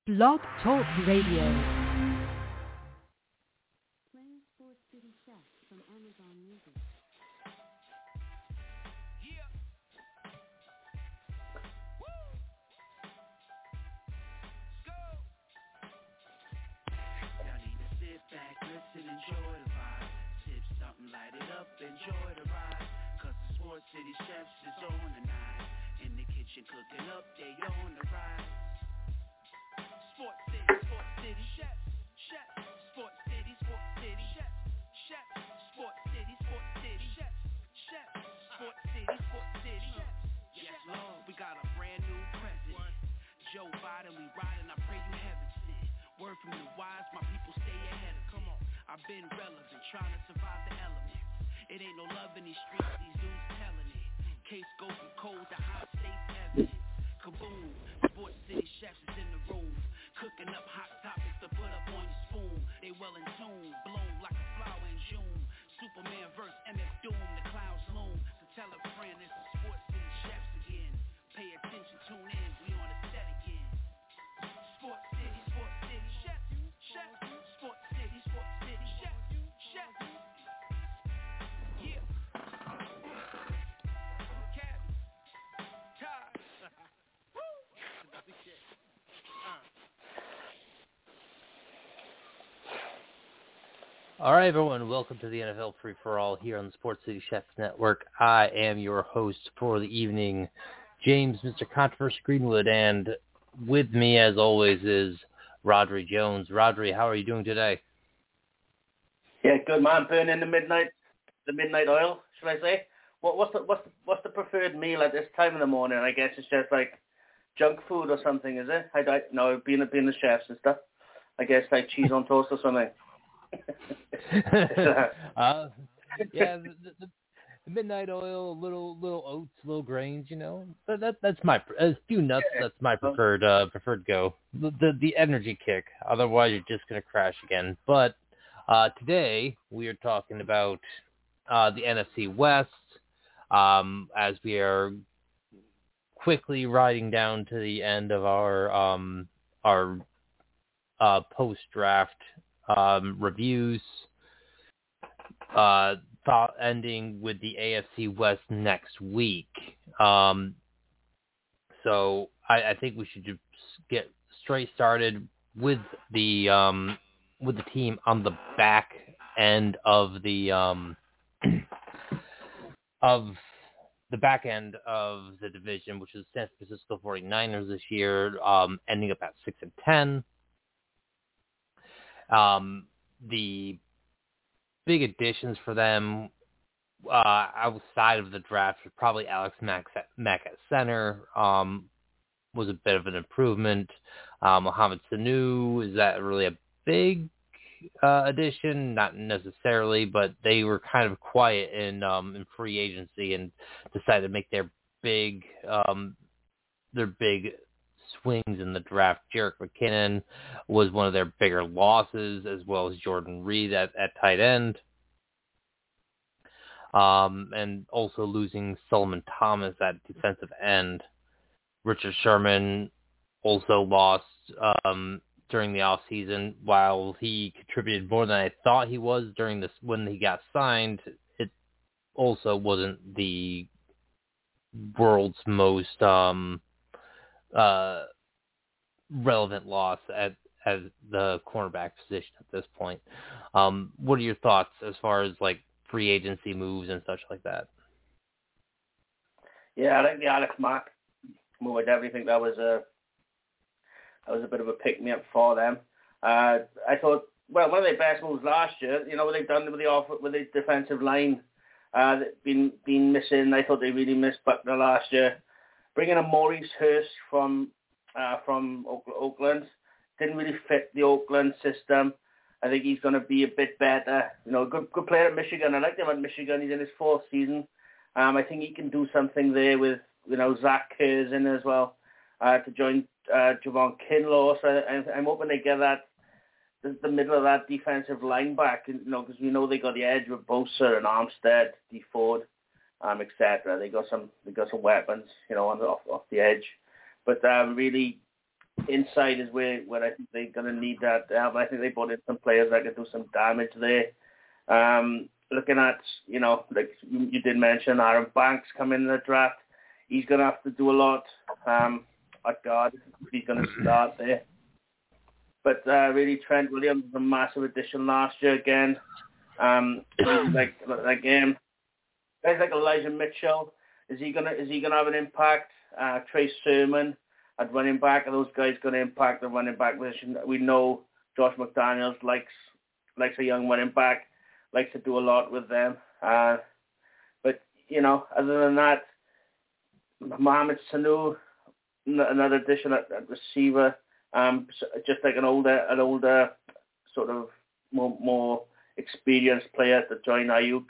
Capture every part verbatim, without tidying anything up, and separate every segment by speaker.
Speaker 1: Blog Talk Radio.
Speaker 2: Playing Sports City Chef from Amazon Music.
Speaker 3: Yeah. Woo. Let's go. Y'all need to sit back, listen, enjoy the vibe. Sip something, light it up, enjoy the ride. Cause the Sports City Chefs is on tonight. In the kitchen cooking up, they on the rise. Sports City, Sports City Chefs, Chefs. Sports City, Sports City Chefs, Chefs. Sports City, Sports City Chefs, Chefs. Sports City, Sports City Chefs. Yes, Lord, we got a brand new president. Joe Biden, we riding, I pray you heaven sent. Word from the wise, my people stay ahead of. Come on, I've been relevant, trying to survive the elements. It ain't no love in these streets, these dudes telling it. Case go from cold to hot, states evidence. Kaboom, Sports City Chefs is in the room. Cooking up hot topics to put up on your spoon. They well in tune, blown like a flower in June. Superman versus M F Doom, the clouds loom. So tell a friend it's the Sports City Chefs again. Pay attention, tune in, we on the set again. Sports City, Sports City Chefs, Chefs. Sports City, Sports City Chefs, Chefs. Yeah. Cap. Tie. Woo. Uh.
Speaker 4: All right, everyone, welcome to the N F L Free-for-All here on the Sports City Chefs Network. I am your host for the evening, James, Mister Controversy Greenwood, and with me, as always, is Rodri Jones. Rodri, how are you doing today?
Speaker 5: Yeah, good man. Burning the midnight, the midnight oil, should I say? What, what's the what's the, what's the preferred meal at this time in the morning? I guess it's just like junk food or something, is it? I don't know. Being being the chefs and stuff, I guess like cheese on toast or something.
Speaker 4: uh, yeah, the, the, the midnight oil, little little oats, little grains, you know. That, that that's my a few nuts.
Speaker 5: Yeah.
Speaker 4: That's my preferred uh, preferred go. The, the the energy kick. Otherwise, you're just gonna crash again. But uh, today we are talking about uh, the N F C West, um, as we are quickly riding down to the end of our um, our uh, post draft. Um, reviews, uh, thought ending with the A F C West next week. Um, so I, I think we should just get straight started with the um, with the team on the back end of the um, of the back end of the division, which is San Francisco forty-niners this year, um, ending up at six and ten. Um, the big additions for them uh, outside of the draft was probably Alex Mack at, Mack at center, um, was a bit of an improvement. Uh, Mohamed Sanu, is that really a big uh, addition? Not necessarily, but they were kind of quiet in um, in free agency and decided to make their big um, their big swings in the draft. Jerick McKinnon was one of their bigger losses, as well as Jordan Reed at, at tight end. Um, and also losing Solomon Thomas at defensive end. Richard Sherman also lost um, during the offseason. While he contributed more than I thought he was during this when he got signed, it also wasn't the world's most um, Uh, relevant loss at, at the cornerback position at this point. Um, what are your thoughts as far as like free agency moves and such like that?
Speaker 5: Yeah, I like the Alex Mack move. I definitely think that was a that was a bit of a pick me up for them. Uh, I thought, well, one of their best moves last year. You know what they've done with the off with the defensive line, uh, been been missing. I thought they really missed Buckner last year. Bringing in Maurice Hurst from uh, from Oakland didn't really fit the Oakland system. I think he's going to be a bit better. You know, good good player at Michigan. I liked him at Michigan. He's in his fourth season. Um, I think he can do something there with, you know, Zach Kerr's in as well uh, to join uh, Javon Kinlaw. So I, I'm hoping they get that the, the middle of that defensive line back. You know, because we know they got the edge with Bosa and Armstead, D Ford. Um, et cetera. They got some, they got some weapons, you know, on the, off, off the edge. But um, really, inside is where, where I think they're going to need that help. I think they brought in some players that can do some damage there. Um, looking at, you know, like you, you did mention, Aaron Banks coming in the draft. He's going to have to do a lot um, at guard. He's going to start there. But uh, really, Trent Williams was a massive addition last year again. Um, like like him, guys like Elijah Mitchell. Is he gonna is he gonna have an impact? Uh, Trey Sermon at running back. Are those guys going to impact the running back position? We know Josh McDaniels likes likes a young running back, likes to do a lot with them. Uh, but you know, other than that, Mohamed Sanu, another addition at, at receiver. Um, just like an older, an older sort of more, more experienced player to join Ayuk.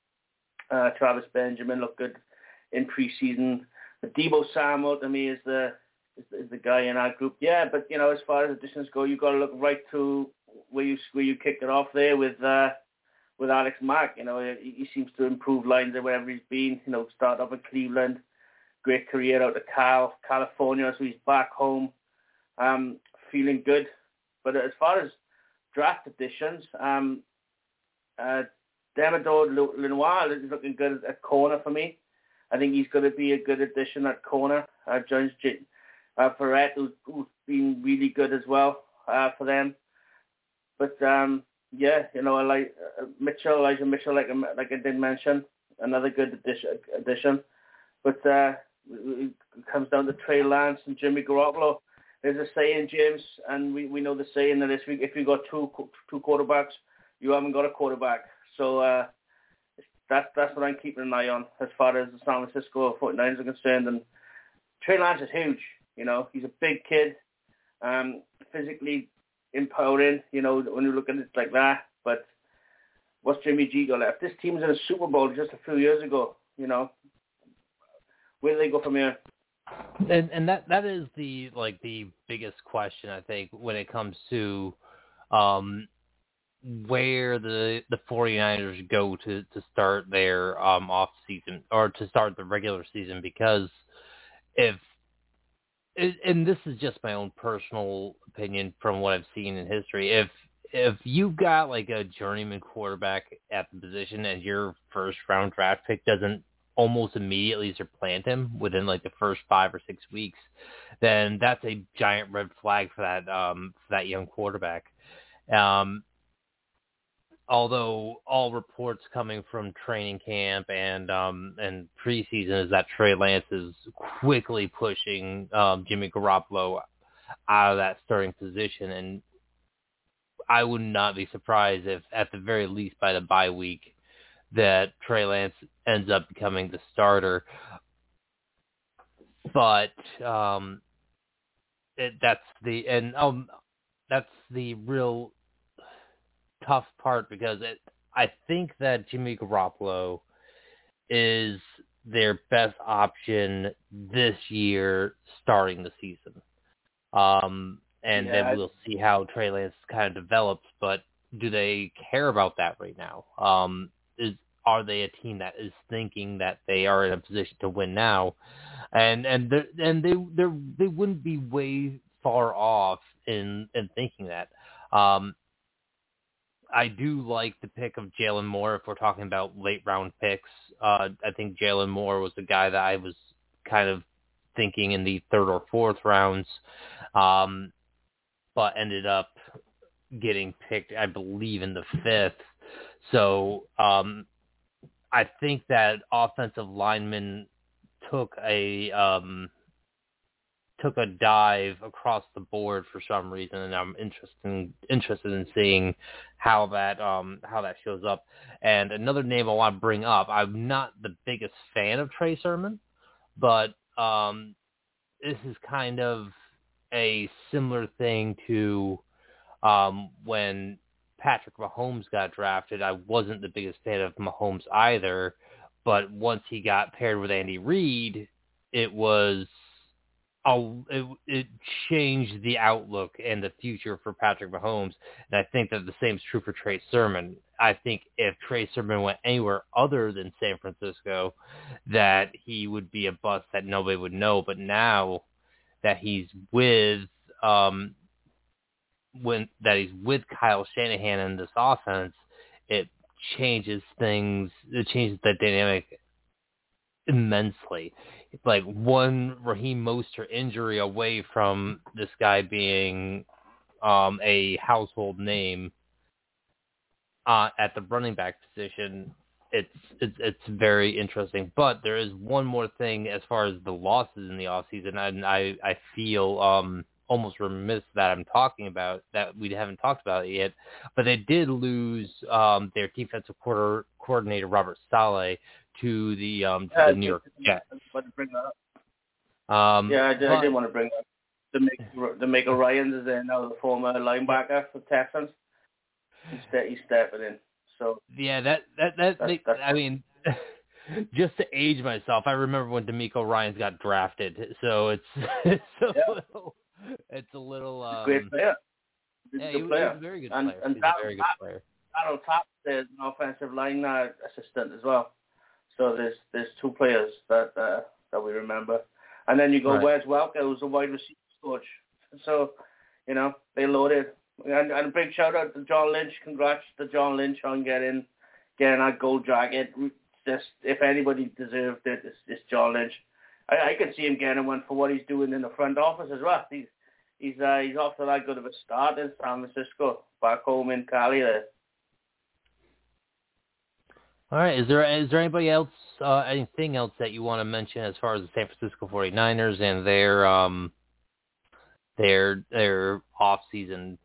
Speaker 5: Uh, Travis Benjamin looked good in preseason. But Deebo Samuel to me is the, is the is the guy in our group. Yeah, but you know, as far as additions go, you got to look right to where you where you kicked it off there with uh, with Alex Mack. You know, he, he seems to improve lines wherever he's been. You know, start off in Cleveland, great career out of Cal, California, so he's back home. Um, feeling good, but as far as draft additions, um, uh, Demador Lenoir is looking good at corner for me. I think he's going to be a good addition at corner. Uh, Jones uh, Ferret, who's, who's been really good as well uh, for them. But um, yeah, you know, I like uh, Mitchell, Elijah Mitchell, like like I did mention, another good addition. addition. But uh, it comes down to Trey Lance and Jimmy Garoppolo. There's a saying, James, and we, we know the saying that if you if you got two two quarterbacks, you haven't got a quarterback. So uh, that's that's what I'm keeping an eye on as far as the San Francisco forty-niners are concerned. And Trey Lance is huge. You know, he's a big kid, um, physically empowering. You know, when you look at it like that. But what's Jimmy G got left? This team was in a Super Bowl just a few years ago. You know, where do they go from here?
Speaker 4: And and that that is the like the biggest question, I think, when it comes to um, where the the forty-niners go to, to start their um, off season or to start the regular season, because if and this is just my own personal opinion from what I've seen in history, if if you've got like a journeyman quarterback at the position and your first round draft pick doesn't almost immediately supplant him within like the first five or six weeks, then that's a giant red flag for that um, for that young quarterback. Um, although all reports coming from training camp and um, and preseason is that Trey Lance is quickly pushing um, Jimmy Garoppolo out of that starting position, and I would not be surprised if at the very least by the bye week that Trey Lance ends up becoming the starter. But um, it, that's the and um, that's the real tough part, because it, I think that Jimmy Garoppolo is their best option this year starting the season. Um, and
Speaker 5: yeah,
Speaker 4: then we'll see how Trey Lance kind of develops, but do they care about that right now? Um, is Are they a team that is thinking that they are in a position to win now? And and and they they they wouldn't be way far off in in thinking that. Um, I do like the pick of Jalen Moore if we're talking about late round picks. Uh, I think Jalen Moore was the guy that I was kind of thinking in the third or fourth rounds, um, but ended up getting picked, I believe, in the fifth. So um, I think that offensive linemen took a um, took a dive across the board for some reason, and I'm interested in, interested in seeing how that um, how that shows up. And another name I want to bring up, I'm not the biggest fan of Trey Sermon, but um, this is kind of a similar thing to um, when Patrick Mahomes got drafted. I wasn't the biggest fan of Mahomes either, but once he got paired with Andy Reid, it was a, it, it changed the outlook and the future for Patrick Mahomes. And I think that the same is true for Trey Sermon. I think if Trey Sermon went anywhere other than San Francisco, that he would be a bust that nobody would know. But now that he's with um, when that he's with Kyle Shanahan in this offense, it changes things. It changes the dynamic immensely. It's like one Raheem Mostert injury away from this guy being um, a household name uh, at the running back position. It's, it's it's very interesting. But there is one more thing as far as the losses in the offseason, and I, I feel um, almost remiss that I'm talking about, that we haven't talked about it yet. But they did lose um, their defensive quarter, coordinator, Robert Saleh, to the, um, to
Speaker 5: yeah,
Speaker 4: the New York Jets.
Speaker 5: Want to bring that up.
Speaker 4: Um,
Speaker 5: yeah, I did,
Speaker 4: but,
Speaker 5: I did want to bring that up. DeMeco, DeMeco Ryans is there now, the former linebacker for Texans. He's, ste- he's stepping in. So
Speaker 4: yeah, that that that
Speaker 5: that's,
Speaker 4: makes,
Speaker 5: that's,
Speaker 4: I mean, just to age myself, I remember when DeMeco Ryans got drafted. So it's it's a
Speaker 5: yeah.
Speaker 4: little it's a little um,
Speaker 5: great player. He's
Speaker 4: yeah,
Speaker 5: a
Speaker 4: he,
Speaker 5: good player.
Speaker 4: He's a very good
Speaker 5: and,
Speaker 4: player.
Speaker 5: And
Speaker 4: he's
Speaker 5: that,
Speaker 4: a very good
Speaker 5: that,
Speaker 4: player.
Speaker 5: That on top, there's an offensive line uh, assistant as well. So there's there's two players that uh, that we remember. And then you go
Speaker 4: Right.
Speaker 5: Wes Welker, who's a wide receiver coach. So, you know, they loaded. And, and a big shout out to John Lynch. Congrats to John Lynch on getting getting that gold jacket. Just if anybody deserved it, it's, it's John Lynch. I, I can see him getting one for what he's doing in the front office as well. He's he's uh, he's off to that good of a start in San Francisco, back home in Cali there.
Speaker 4: All right. Is there is there anybody else, uh, anything else that you want to mention as far as the San Francisco forty-niners and their um their their off season?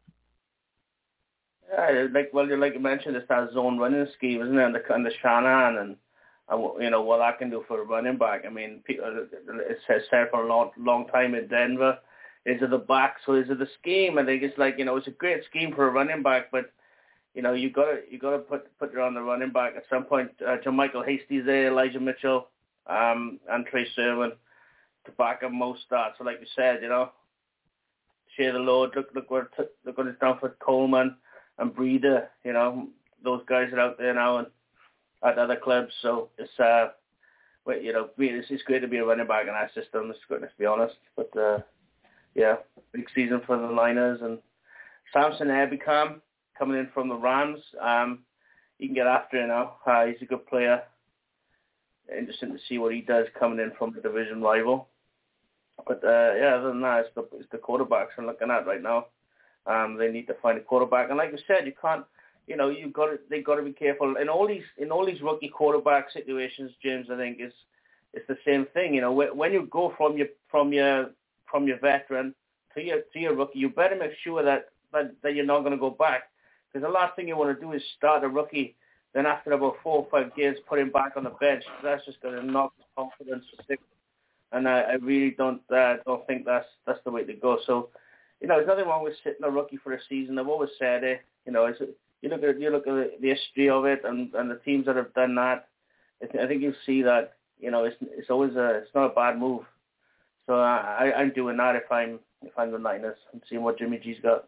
Speaker 5: Yeah, like well, like you mentioned, it's that zone running scheme, isn't it? And the and the Shanahan and, and you know what that can do for a running back. I mean, it's said for a long long time in Denver. Is it the back? So is it the scheme? I think it's like, you know, it's a great scheme for a running back, but you know, you gotta you gotta put put her on the running back at some point. Uh, JaMychal Hasty's there, Elijah Mitchell, um, and Trey Sermon to back up most starts. So like you said, you know, share the load. Look look what t- look what it's done for Coleman and Breida. You know, those guys are out there now and at other clubs. So it's uh, well, you know, it's, it's great to be a running back in our system. Let's, let's be honest. But uh, yeah, big season for the Niners and Samson Ebukam coming in from the Rams. Um, you can get after him now. Uh, he's a good player. Interesting to see what he does coming in from the division rival. But uh, yeah, other than that, it's the, it's the quarterbacks I'm looking at right now. Um, they need to find a quarterback, and like you said, you can't. You know, you've got to, they've got to be careful in all these in all these rookie quarterback situations. James, I think is it's the same thing. You know, when you go from your from your from your veteran to your to your rookie, you better make sure that that, that you're not going to go back. Because the last thing you want to do is start a rookie, then after about four or five games, put him back on the bench. That's just going to knock his confidence for six. And I, I really don't uh, don't think that's that's the way to go. So, you know, there's nothing wrong with sitting a rookie for a season. I've always said it. You know, it's, you look at you look at the history of it, and, and the teams that have done that. I think you'll see that, you know, it's it's always a it's not a bad move. So I, I'm doing that if I'm if I'm the Niners and seeing what Jimmy G's got.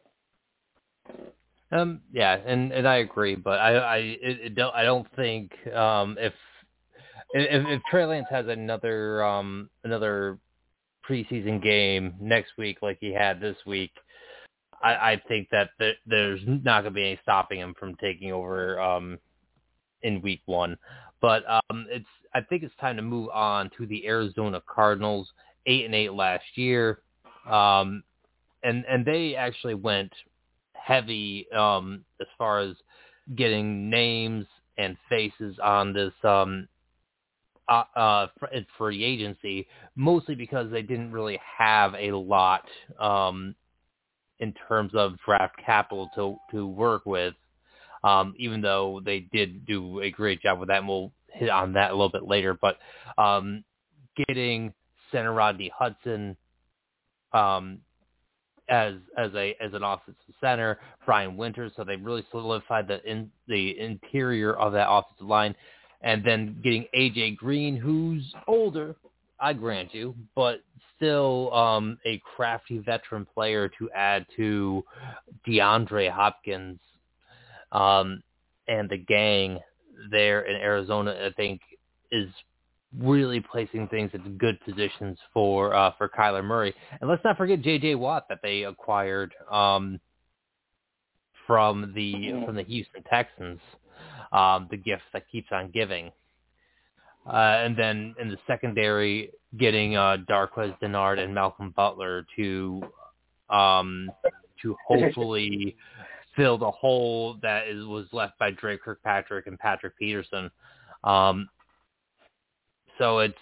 Speaker 4: Um, yeah, and, and I agree, but I I it, it don't I don't think um, if, if if Trey Lance has another um, another preseason game next week like he had this week, I, I think that the, there's not going to be any stopping him from taking over um, in week one. But um, it's I think it's time to move on to the Arizona Cardinals, eight and eight last year, um, and and they actually went heavy um, as far as getting names and faces on this um, uh, uh, free agency, mostly because they didn't really have a lot um, in terms of draft capital to to work with, um, even though they did do a great job with that, and we'll hit on that a little bit later. But um, getting center Rodney Hudson, um, as as a as an offensive center, Brian Winters, so they really solidified the in the interior of that offensive line, and then getting A J Green, who's older, I grant you, but still um, a crafty veteran player to add to DeAndre Hopkins um, and the gang there in Arizona. I think is really placing things at good positions for uh, for Kyler Murray. And let's not forget J J Watt that they acquired um, from the
Speaker 5: mm-hmm.
Speaker 4: from the Houston Texans, um, the gift that keeps on giving. Uh, and then in the secondary, getting uh, Darqueze Dennard and Malcolm Butler to um, to hopefully fill the hole that is, was left by Drake Kirkpatrick and Patrick Peterson. Um, so it's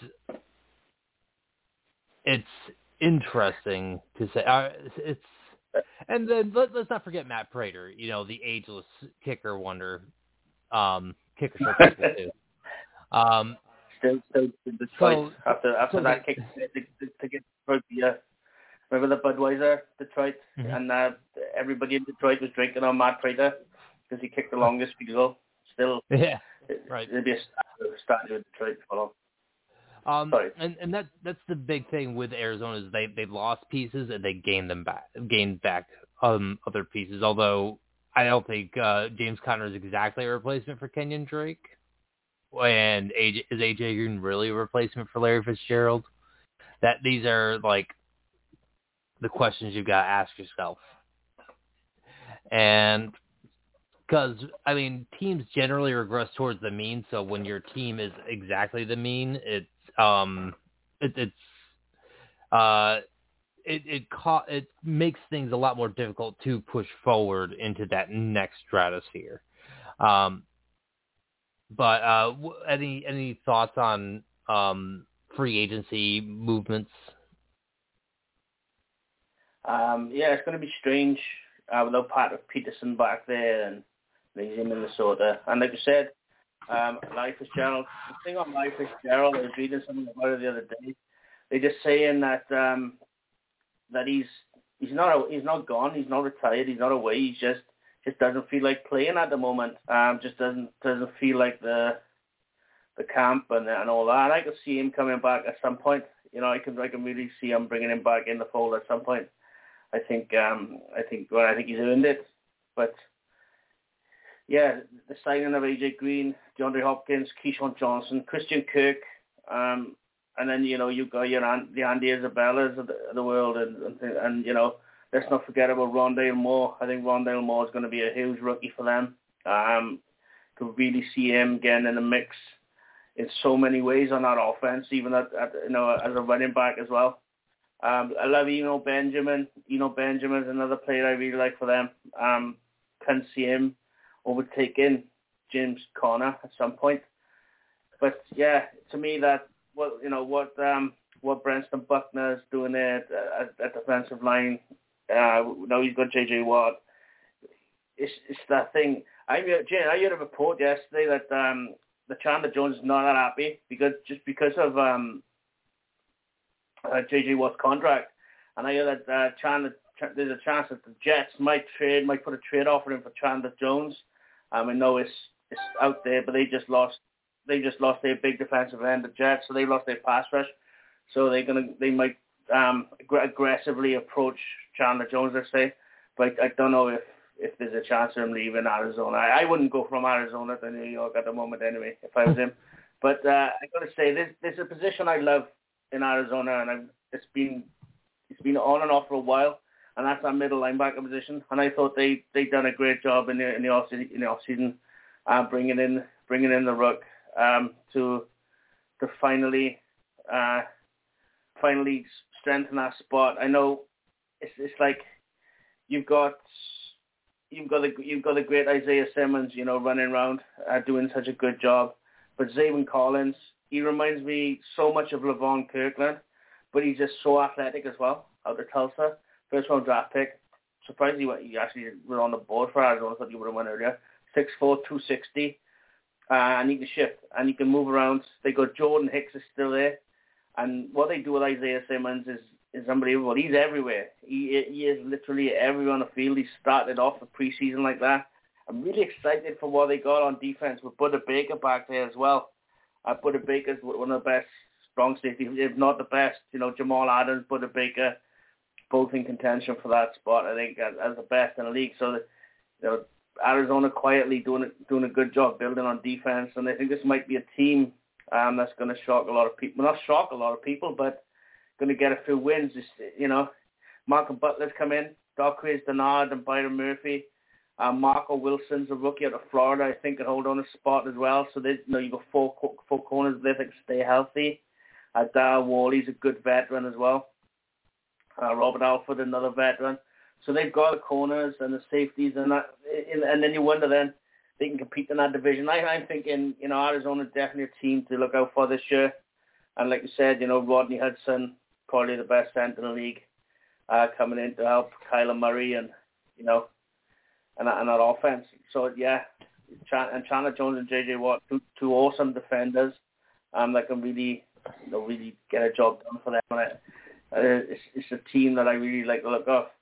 Speaker 4: it's interesting to say. Uh, it's and then let, let's not forget Matt Prater. You know, the ageless kicker wonder, um, kicker for people too. Um,
Speaker 5: Still, still Detroit
Speaker 4: so,
Speaker 5: after after
Speaker 4: so
Speaker 5: that
Speaker 4: the,
Speaker 5: kick to, to, to get Detroit the uh, remember the Budweiser Detroit
Speaker 4: mm-hmm.
Speaker 5: and uh, everybody in Detroit was drinking on Matt Prater because he kicked the longest field goal. Still,
Speaker 4: yeah,
Speaker 5: it,
Speaker 4: right.
Speaker 5: It'd be a start with Detroit follow.
Speaker 4: Um,
Speaker 5: Sorry.
Speaker 4: and and that that's the big thing with Arizona is they they lost pieces and they gained them back, gained back um other pieces. Although I don't think uh, James Conner is exactly a replacement for Kenyon Drake. And A J, is A J Green really a replacement for Larry Fitzgerald? That these are like the questions you've got to ask yourself. And because I mean, teams generally regress towards the mean. So when your team is exactly the mean, it's um, it, it's uh, it it ca- it makes things a lot more difficult to push forward into that next stratosphere. Um. But uh, any any thoughts on um, free agency movements?
Speaker 5: Um, yeah, it's going to be strange uh, without Patrick Peterson back there and he's in Minnesota. And like you said, um, Larry Fitzgerald. The thing on Larry Fitzgerald, I was reading something about it the other day. They're just saying that um, that he's he's not he's not gone, he's not retired, he's not away. He's just just doesn't feel like playing at the moment. Um, just doesn't doesn't feel like the the camp and and all that. I could see him coming back at some point. You know, I can I can really see him bringing him back in the fold at some point. I think um I think well I think he's earned it. But yeah, the signing of A J Green, DeAndre Hopkins, Keyshawn Johnson, Christian Kirk, um, and then you know you've got your the Andy Isabellas of the, of the world, and, and and you know. Let's not forget about Rondale Moore. I think Rondale Moore is going to be a huge rookie for them. Um, could really see him getting in the mix in so many ways on that offense, even at, at you know as a running back as well. Um, I love Eno Benjamin. Eno Benjamin is another player I really like for them. Um, can see him overtaking James Conner at some point. But yeah, to me that what you know what um, what Brenston Buckner is doing there at, at, at defensive line. Uh, now he's got J J Watt. It's it's that thing. I Jay, I heard a report yesterday that um, the Chandler Jones is not that happy because just because of um, uh, J J Watt's contract, and I hear that uh, Chandler there's a chance that the Jets might trade might put a trade offer in for Chandler Jones. Um, I know it's it's out there, but they just lost they just lost their big defensive end, the Jets, so they lost their pass rush. So they're gonna they might um, ag- aggressively approach Chandler Jones, let's say, but I don't know if, if there's a chance of him leaving Arizona. I, I wouldn't go from Arizona to New York at the moment anyway, if I was him. But uh, I got to say, there's, there's a position I love in Arizona, and I've, it's been it's been on and off for a while, and that's our middle linebacker position. And I thought they they done a great job in the in the off in the off season, uh, bringing in bringing in the Rook um, to to finally uh, finally strengthen that spot. I know. It's it's like you've got you've got the you've got the great Isaiah Simmons, you know, running around uh, doing such a good job. But Zaven Collins, he reminds me so much of Levon Kirkland, but he's just so athletic as well. Out of Tulsa, first round draft pick. Surprised he, went, he actually was on the board for Arizona. I thought you would have won earlier. six foot four, two sixty, uh, and he can shift and he can move around. They got Jordan Hicks is still there, and what they do with Isaiah Simmons is. is unbelievable. He's everywhere. He he is literally everywhere on the field. He started off the preseason like that. I'm really excited for what they got on defense with Buda Baker back there as well. Uh, Buda Baker's one of the best strong safeties, if not the best. You know, Jamal Adams, Buda Baker, both in contention for that spot. I think as, as the best in the league. So, that, you know, Arizona quietly doing doing a good job building on defense, and I think this might be a team Um, that's going to shock a lot of people. Well, not shock a lot of people, but going to get a few wins. Just, you know, Malcolm Butler's come in, Darqueze Dennard and Byron Murphy. Um, Marco Wilson's a rookie out of Florida. I think can hold on a spot as well. So they, you know, you got four four corners there that stay healthy. Uh, Darryl Worley's a good veteran as well. Uh, Robert Alford, another veteran. So they've got the corners and the safeties, and that, and then you wonder then they can compete in that division. I, I'm thinking, you know, Arizona's definitely a team to look out for this year. And like you said, you know, Rodney Hudson, probably the best center in the league, uh, coming in to help Kyler Murray and, you know, and that, and that offense. So, yeah, Ch- and Chandler Jones and J J Watt, two, two awesome defenders um, that can really, you know, really get a job done for them. And it, uh, it's, it's a team that I really like to look at.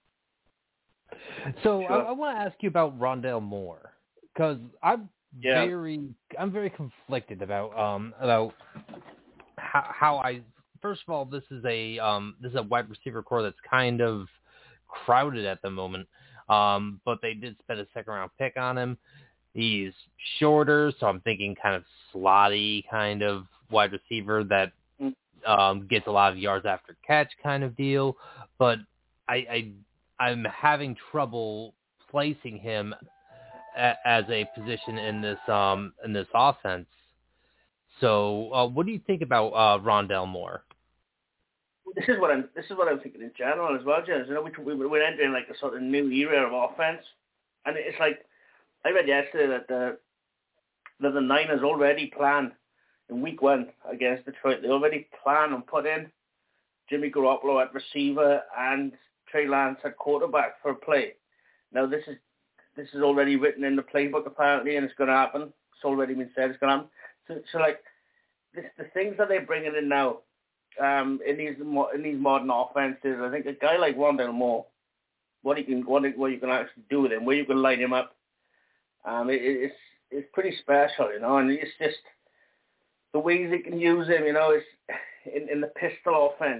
Speaker 4: So
Speaker 5: Sure.
Speaker 4: I, I want to ask you about Rondale Moore, because I'm
Speaker 5: Yeah.
Speaker 4: very, I'm very conflicted about um about how, how I. First of all, this is a um this is a wide receiver core that's kind of crowded at the moment. Um, but they did spend a second round pick on him. He's shorter, so I'm thinking kind of slotty kind of wide receiver that um gets a lot of yards after catch kind of deal. But I. I I'm having trouble placing him a, as a position in this um in this offense. So, uh, what do you think about uh, Rondale Moore?
Speaker 5: This is what I'm. This is what I'm thinking in general as well, James. You know, we, we we're entering like a sort of new era of offense, and it's like I read yesterday that the that the Niners already plan in week one against Detroit. They already plan and put in Jimmy Garoppolo at receiver and Trey Lance at quarterback for a play. Now this is this is already written in the playbook apparently, and it's going to happen. It's already been said it's going to happen. So, so like this, the things that they're bringing in now um, in these in these modern offenses, I think a guy like Rondale Moore, what he can what, he, what you can actually do with him, where you can line him up, um, it, it's it's pretty special, you know. And it's just the ways they can use him, you know. It's in, in the pistol offense.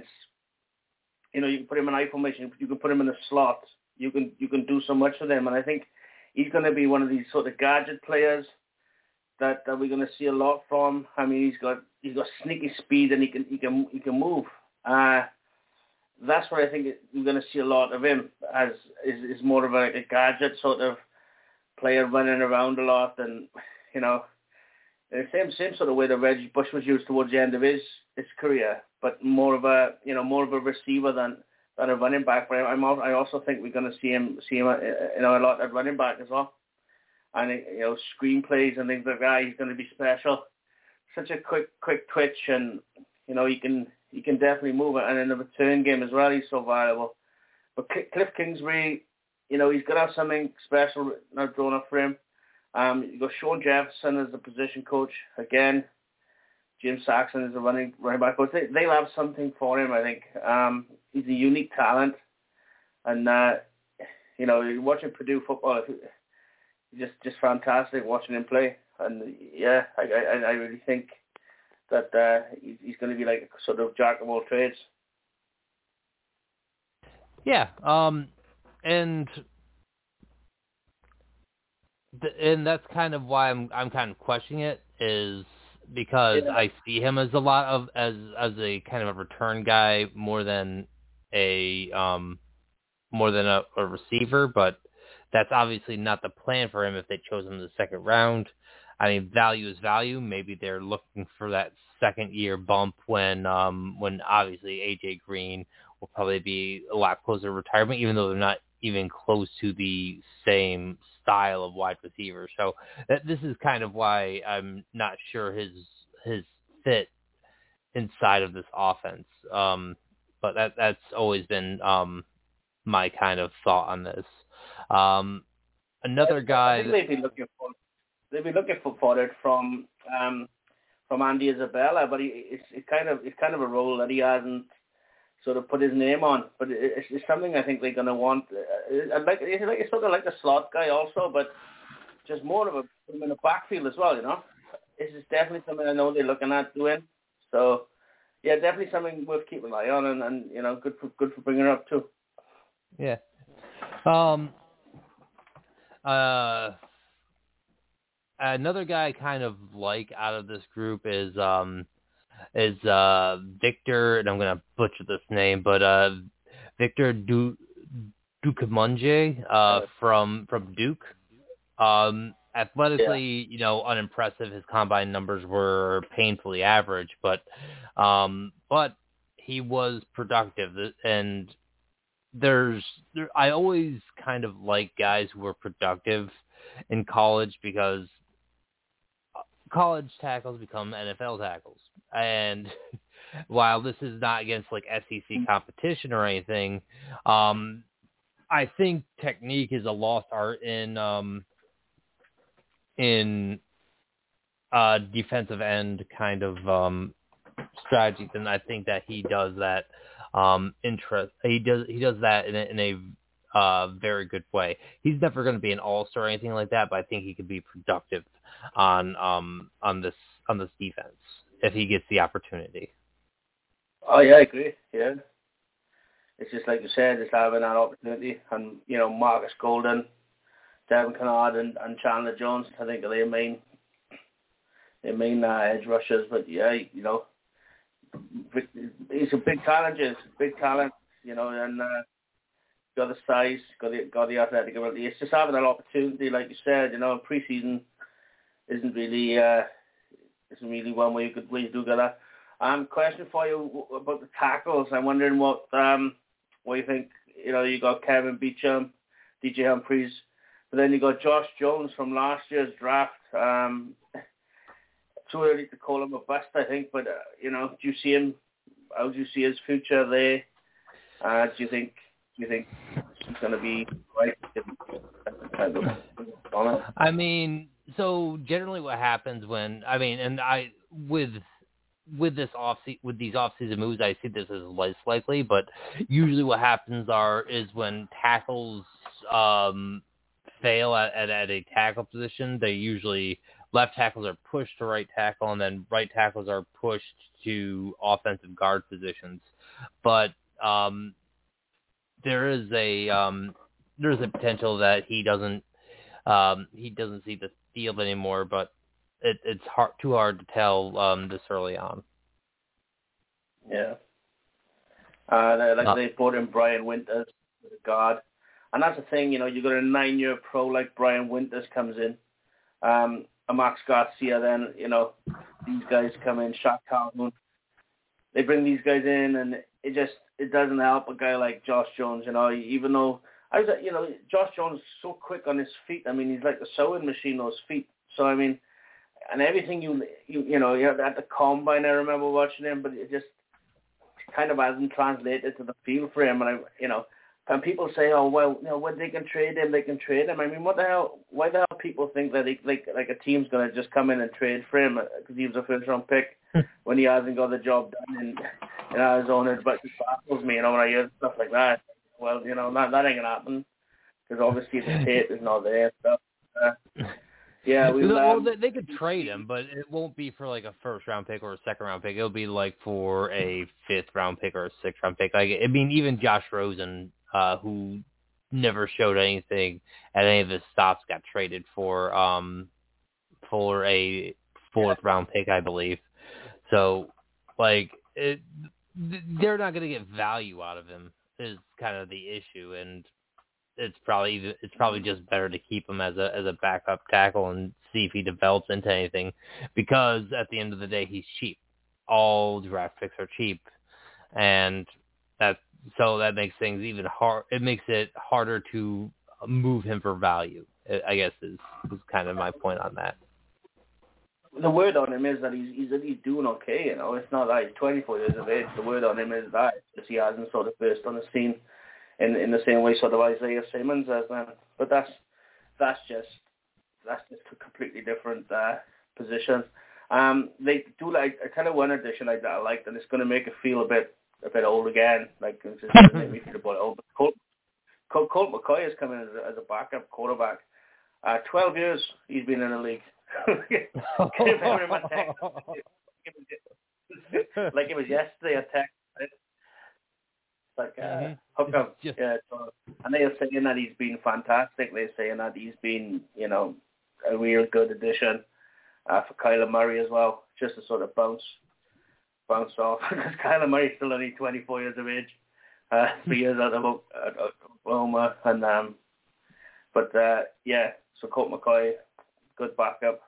Speaker 5: You know, you can put him in I formation. You can put him in the slot. You can you can do so much with him, and I think he's going to be one of these sort of gadget players that, that we're going to see a lot from. I mean, he's got he's got sneaky speed, and he can he can he can move. Uh, that's what I think we're going to see a lot of him as is, is more of a, a gadget sort of player running around a lot, and you know, the same same sort of way that Reggie Bush was used towards the end of his his career, but more of a you know more of a receiver than, than a running back. But I'm I also think we're going to see him see him you know a lot at running back as well, and you know screenplays and things like that. He's going to be special. Such a quick quick twitch, and you know he can he can definitely move it. And in the return game as well, he's so valuable. But Cliff Kingsbury, you know he's going to have something special now drawn up for him. Um, you got Sean Jefferson as the position coach again. Jim Saxon is a running running back coach. They, they'll have something for him, I think. Um, he's a unique talent, and uh, you know, you're watching Purdue football. It's just just fantastic watching him play. And yeah, I I, I really think that uh, he's, he's going to be like a sort of jack of all trades.
Speaker 4: Yeah, um, and. And that's kind of why I'm I'm kind of questioning it, is because
Speaker 5: Yeah.
Speaker 4: I see him as a lot of as as a kind of a return guy more than a um more than a, a receiver, but that's obviously not the plan for him if they chose him in the second round. I mean, value is value. Maybe they're looking for that second year bump when um when obviously A J Green will probably be a lot closer to retirement, even though they're not even close to the same style of wide receiver. So that, this is kind of why I'm not sure his his fit inside of this offense. Um, but that that's always been um, my kind of thought on this. Um, another guy.
Speaker 5: I think they'd be looking for they'd be looking for, for it from um, from Andy Isabella, but he, it's it kind of it's kind of a role that he hasn't sort of put his name on, but it's, it's something I think they're going to want. Uh, like it's like it's sort of like a slot guy also, but just more of a put him in the backfield as well. You know, this is definitely something I know they're looking at doing. So yeah, definitely something worth keeping an eye on, and, and you know, good for good for bringing it up too.
Speaker 4: Yeah. Um. Uh. another guy I kind of like out of this group is um is uh Victor, and I'm gonna butcher this name, but uh Victor du Dukemunje uh from from Duke. Um, athletically, yeah. you know, unimpressive. His combine numbers were painfully average, but um, but he was productive, and there's there, I always kind of like guys who are productive in college because college tackles become N F L tackles. And while this is not against like S E C competition or anything, um, I think technique is a lost art in um, in uh, defensive end kind of um, strategies, and I think that he does that. Um, interest he does he does that in a, in a uh, very good way. He's never going to be an all-star or anything like that, but I think he could be productive on um on this on this defense if he gets the opportunity.
Speaker 5: Oh yeah, I agree. Yeah, it's just like you said, it's having that opportunity, and you know Marcus Golden, Devin Kennard, and, and Chandler Jones, I think are their main their main uh, edge rushers. But yeah, you know. He's a big talent, just big talent, you know, and uh, got the size, got the got the athletic ability. It's just having that opportunity, like you said, you know. Preseason isn't really uh, isn't really one where you could where you do get that. Um, question for you about the tackles. I'm wondering what um what you think. You know, you got Kevin Beecham, D J Humphries, but then you got Josh Jones from last year's draft. Um, Too early to call him a bust, I think, but, uh, you know, do you see him, how do you see his future there? Uh, do you think, do you think he's going to be right?
Speaker 4: I mean, so generally what happens when, I mean, and I, with, with this off with these off-season moves, I see this as less likely, but usually what happens are, is when tackles, um, fail at, at, at a tackle position, they usually, left tackles are pushed to right tackle, and then right tackles are pushed to offensive guard positions. But um, there is a um, there is a potential that he doesn't um, he doesn't see the field anymore. But it, it's hard, too hard to tell um, this early on.
Speaker 5: Yeah, uh, like uh, they brought in Brian Winters, the guard, and that's the thing. You know, you got a nine-year pro like Brian Winters comes in. Um, A Max Garcia, then, you know, these guys come in, Shaq Calhoun. They bring these guys in, and it just, it doesn't help a guy like Josh Jones, you know, even though, I was, you know, Josh Jones is so quick on his feet. I mean, he's like a sewing machine, those feet. So, I mean, and everything you, you, you know, you at the combine, I remember watching him, but it just kind of hasn't translated to the field for him. And, I, you know, and people say, oh, well, you know, when they can trade him, they can trade him. I mean, what the hell, why the hell people think that he, like like a team's going to just come in and trade for him because he was a first-round pick when he hasn't got the job done in, in Arizona? But it baffles me, you know, when I hear stuff like that. Well, you know, that, that ain't going to happen because obviously the tape is not there. So, uh, yeah, we
Speaker 4: well,
Speaker 5: um,
Speaker 4: they, they could trade him, but it won't be for like a first-round pick or a second-round pick. It'll be like for a fifth-round pick or a sixth-round pick. Like, I mean, even Josh Rosen, Uh, who never showed anything at any of his stops, got traded for um for a fourth yeah. round pick, I believe. So, like, it, they're not going to get value out of him is kind of the issue, and it's probably it's probably just better to keep him as a as a backup tackle and see if he develops into anything, because at the end of the day, he's cheap. All draft picks are cheap, and that's So that makes things even hard. It makes it harder to move him for value, I guess, is, is kind of my point on that.
Speaker 5: The word on him is that he's he's, he's doing okay, you know. It's not that he's twenty-four years of age. The word on him is that he hasn't sort of burst on the scene in in the same way sort of Isaiah Simmons has now. But that's that's just that's just a completely different uh, position. Um, they do like a kind of one addition like that I liked, and it's going to make it feel a bit. a bit old again, like it's just make me feel a bit old. But Colt, Colt, Colt McCoy is coming as a, as a backup quarterback. Uh, Twelve years he's been in the league. Like it was yesterday at Tech. Right? Like uh, mm-hmm. hook up, just... yeah. So, and they are saying that he's been fantastic. They're saying that he's been, you know, a real good addition uh, for Kyler Murray as well, just to sort of bounce bounce off, because Kyler Murray's still only twenty-four years of age, uh, three years out of Oklahoma, and um, but uh, yeah, so Colt McCoy, good backup.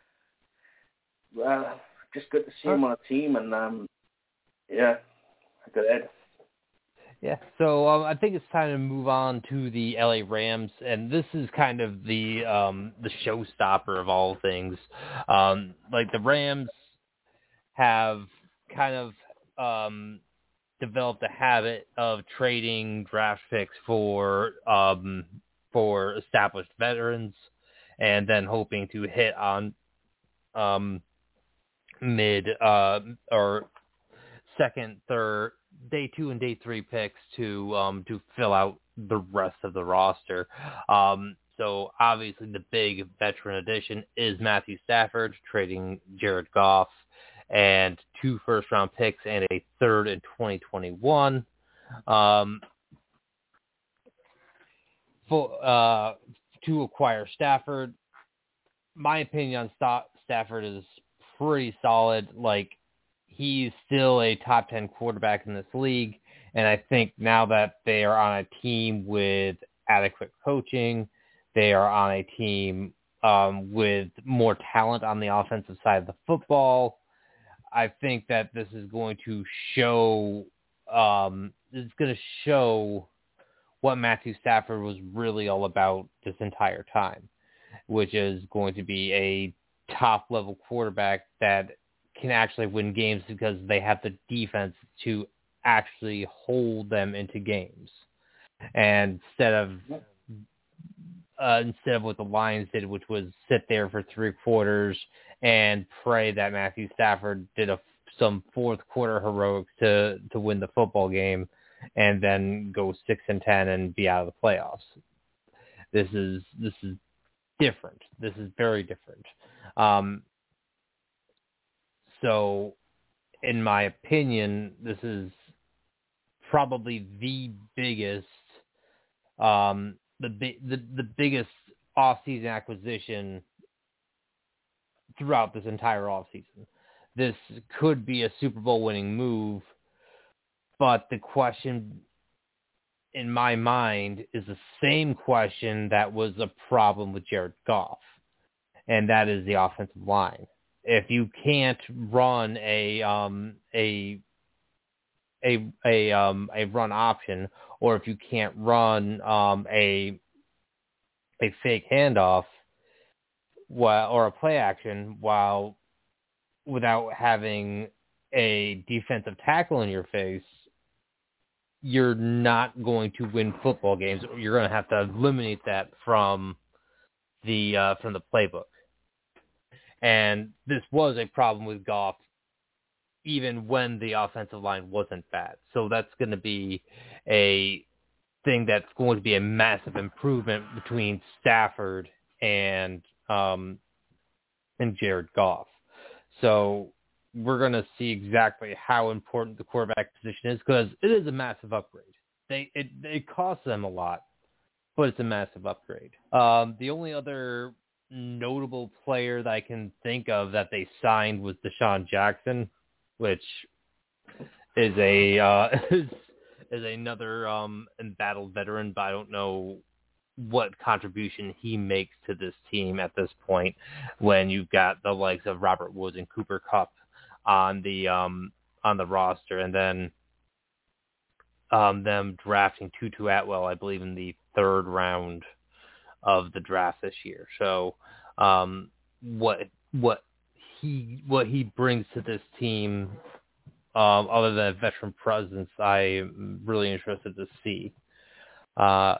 Speaker 5: Well, just good to see him on a team, and um, yeah, good Ed.
Speaker 4: Yeah, so um, I think it's time to move on to the L A Rams, and this is kind of the um, the showstopper of all things. Um, like the Rams have kind of um, developed a habit of trading draft picks for um, for established veterans, and then hoping to hit on um, mid uh, or second, third. Day two and day three picks to um, to fill out the rest of the roster. Um, so obviously the big veteran addition is Matthew Stafford, trading Jared Goff and two first round picks and a third in twenty twenty-one. Um, for, uh, to acquire Stafford. My opinion on St- Stafford is pretty solid. Like, he's still a top ten quarterback in this league, and I think now that they are on a team with adequate coaching, they are on a team um, with more talent on the offensive side of the football, I think that this is going to show um, this is going to show what Matthew Stafford was really all about this entire time, which is going to be a top-level quarterback that can actually win games because they have the defense to actually hold them into games. And instead of uh, instead of what the Lions did, which was sit there for three quarters and pray that Matthew Stafford did a, some fourth quarter heroics to, to win the football game and then go six and ten and be out of the playoffs. This is this is different. This is very different. Um, So, in my opinion, this is probably the biggest, um, the the the biggest off-season acquisition throughout this entire off-season. This could be a Super Bowl winning move, but the question in my mind is the same question that was a problem with Jared Goff, and that is the offensive line. If you can't run a um, a a a um, a run option, or if you can't run um, a a fake handoff, while, or a play action, while without having a defensive tackle in your face, you're not going to win football games. You're going to have to eliminate that from the uh, from the playbook. And this was a problem with Goff even when the offensive line wasn't bad. So that's going to be a thing that's going to be a massive improvement between Stafford and um, and Jared Goff. So we're going to see exactly how important the quarterback position is, because it is a massive upgrade. They it, it costs them a lot, but it's a massive upgrade. Um, the only other notable player that I can think of that they signed was Deshaun Jackson, which is a uh, is, is another um, embattled veteran, but I don't know what contribution he makes to this team at this point when you've got the likes of Robert Woods and Cooper Kupp on the um, on the roster, and then um, them drafting Tutu Atwell, I believe, in the third round of the draft this year. So um, what what he what he brings to this team, um, other than a veteran presence, I'm really interested to see. Uh,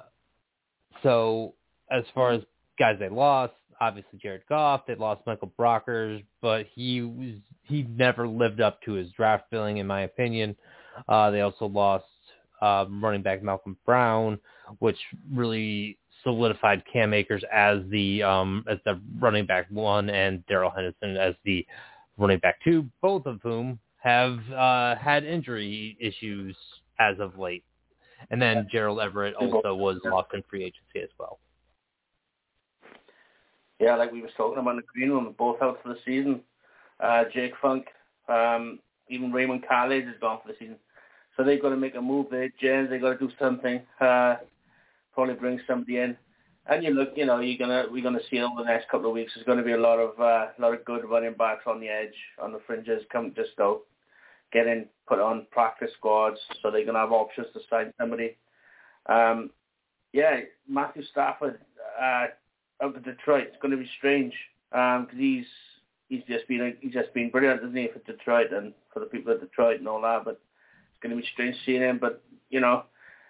Speaker 4: so as far as guys they lost, obviously Jared Goff, they lost Michael Brockers, but he was he never lived up to his draft billing, in my opinion. Uh, they also lost uh, running back Malcolm Brown, which really solidified Cam Akers as the um, as the running back one and Darrell Henderson as the running back two, both of whom have uh, had injury issues as of late. And then Gerald Everett also was lost in free agency as well.
Speaker 5: Yeah, like we were talking about in the green room, both out for the season. Uh, Jake Funk, um, even Raymond Carles is gone for the season. So they've got to make a move there. Jens, they've got to do something. Uh, probably bring somebody in. And you look, you know, you're gonna we're gonna see over the next couple of weeks. There's going to be a lot of uh, lot of good running backs on the edge, on the fringes, come just out, get in, put on practice squads, so they're gonna have options to sign somebody. Um, yeah, Matthew Stafford uh, out to Detroit. It's going to be strange because um, he's he's just been he's just been brilliant, isn't he, for Detroit and for the people of Detroit and all that. But it's going to be strange seeing him. But you know.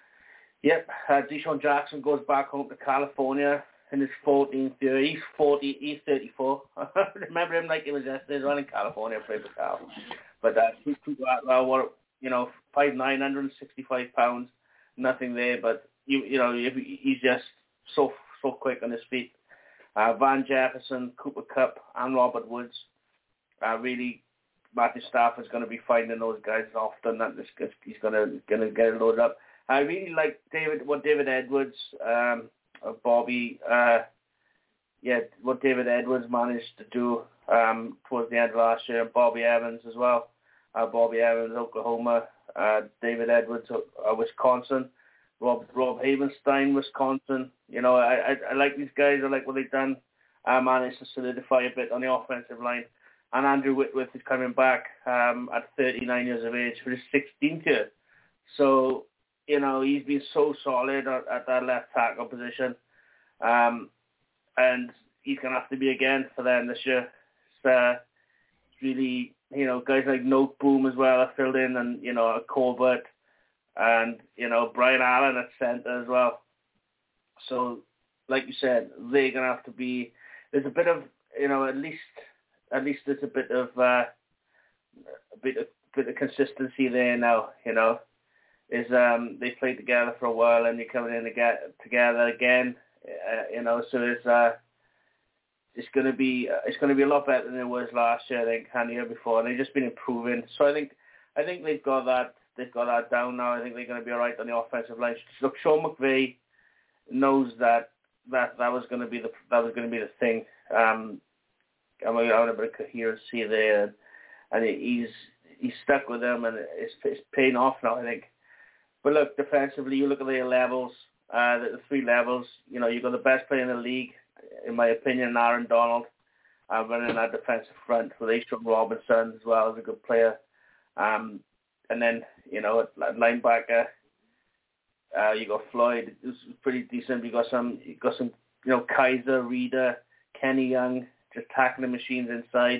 Speaker 5: Yep, uh, Deshaun Jackson goes back home to California in his fourteenth year. He's forty. He's thirty-four. I remember him like it was yesterday. He's running California, played for Cal. But uh, two, two, uh, what, you know, five nine, one hundred sixty-five pounds, nothing there. But you, you know, he's just so so quick on his feet. Uh, Van Jefferson, Cooper Kupp, and Robert Woods. Uh, really, Matthew Stafford's going to be finding those guys often. That he's going to going to get it loaded up. I really like David, what David Edwards, um, or Bobby, uh, yeah, what David Edwards managed to do um, towards the end of last year, and Bobby Evans as well. Uh, Bobby Evans, Oklahoma, uh, David Edwards, uh, Wisconsin, Rob Rob Havenstein, Wisconsin. You know, I, I I like these guys. I like what they've done. I managed to solidify a bit on the offensive line. And Andrew Whitworth is coming back um, at thirty-nine years of age for his sixteenth year. So, you know, he's been so solid at, at that left tackle position. Um, and he's going to have to be again for them this year. It's uh, really, you know, guys like Note Boom as well are filled in, and, you know, Colbert and, you know, Brian Allen at center as well. So, like you said, they're going to have to be, there's a bit of, you know, at least, at least there's a bit of, uh, a bit of, bit of consistency there now, you know. Is um they played together for a while and you're coming in to get together again, uh, you know. So it's uh it's gonna be uh, it's gonna be a lot better than it was last year, I think, and the year before. And they've just been improving. So I think I think they've got that they've got that down now. I think they're gonna be all right on the offensive line. Look, Sean McVay knows that that that was gonna be the that was gonna be the thing. Um, I mean, I want a bit of coherency there, and, and he's he's stuck with them, and it's it's paying off now, I think. But look, defensively, you look at the levels, uh, the, the three levels. You know, you've got the best player in the league, in my opinion, Aaron Donald, uh, running that defensive front with Ashton Robinson as well as a good player. Um, and then, you know, at, at linebacker, uh, you got Floyd, who's pretty decent. You got some, you got some, you know, Kaiser, Reeder, Kenny Young, just tackling machines inside.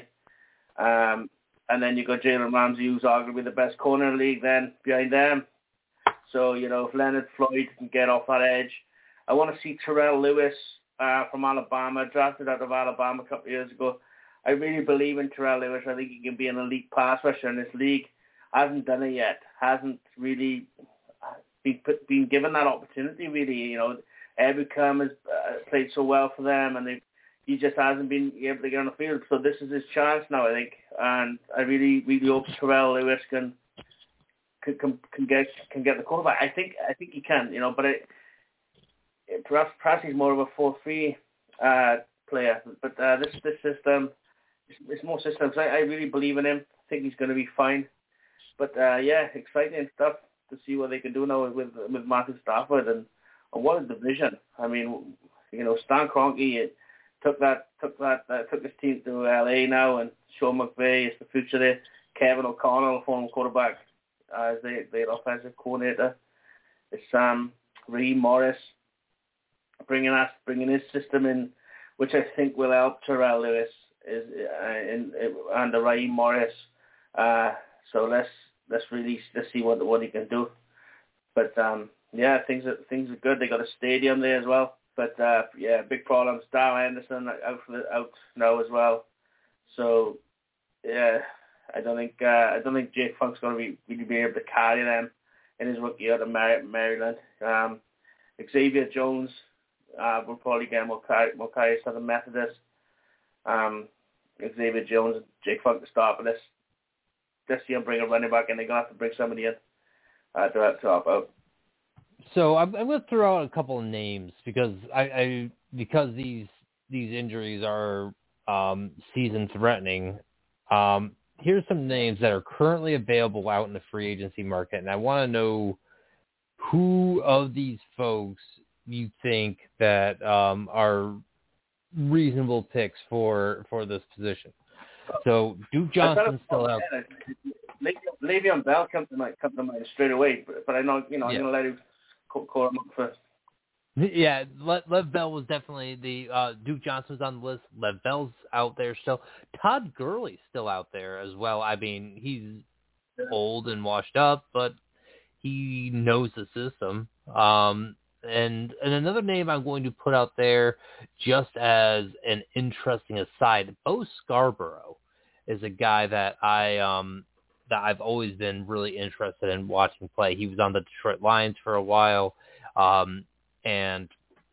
Speaker 5: Um, and then you got Jalen Ramsey, who's arguably the best corner in the league. Then behind them. So, you know, if Leonard Floyd can get off that edge. I want to see Terrell Lewis uh, from Alabama, drafted out of Alabama a couple of years ago. I really believe in Terrell Lewis. I think he can be an elite pass rusher in this league. Hasn't done it yet. Hasn't really been, been given that opportunity, really. You know, Ebukam has uh, played so well for them, and they, he just hasn't been able to get on the field. So this is his chance now, I think. And I really, really hope Terrell Lewis can... Can, can get can get the quarterback. I think I think he can, you know, but it, it, perhaps perhaps he's more of a four three uh, player. But uh, this this system, it's, it's more systems. I, I really believe in him. I think he's going to be fine. But uh, yeah, exciting stuff to see what they can do now with with Matthew Stafford and, and what a division. I mean, you know, Stan Kroenke took that took that uh, took his team to L A now, and Sean McVay is the future there. Kevin O'Connell, former quarterback, as the, the offensive coordinator. It's um, Raheem Morris bringing us, bringing his system in, which I think will help Terrell Lewis is uh, in, in under Raheem Morris. Uh, so let's let's really let's see what what he can do. But um, yeah, things are things are good. They got a stadium there as well. But uh, yeah, big problems. Darrell Henderson out for the, out now as well. So yeah. I don't think uh, I don't think Jake Funk's going to be really be able to carry them in his rookie year at Maryland. Um, Xavier Jones uh, will probably get more carries more carries to the Methodist. Um, Xavier Jones and Jake Funk to start, but let's let's see him bring a running back, and they're going to have to bring somebody in uh, to to help out.
Speaker 4: So I'm, I'm going to throw out a couple of names because I, I because these these injuries are um, season-threatening, um, here's some names that are currently available out in the free agency market, and I want to know who of these folks you think that um, are reasonable picks for for this position. So Duke Johnson's still out.
Speaker 5: Le'Veon Bell comes to my come to mind straight away, but, but I know you know
Speaker 4: yeah.
Speaker 5: I'm gonna let him call, call him up first.
Speaker 4: Yeah, Le- Lev Bell was definitely the uh, Duke Johnson was on the list. Lev Bell's out there still. Todd Gurley's still out there as well. I mean, he's old and washed up, but he knows the system. Um, and and another name I'm going to put out there, just as an interesting aside, Bo Scarborough is a guy that I um that I've always been really interested in watching play. He was on the Detroit Lions for a while. Um, and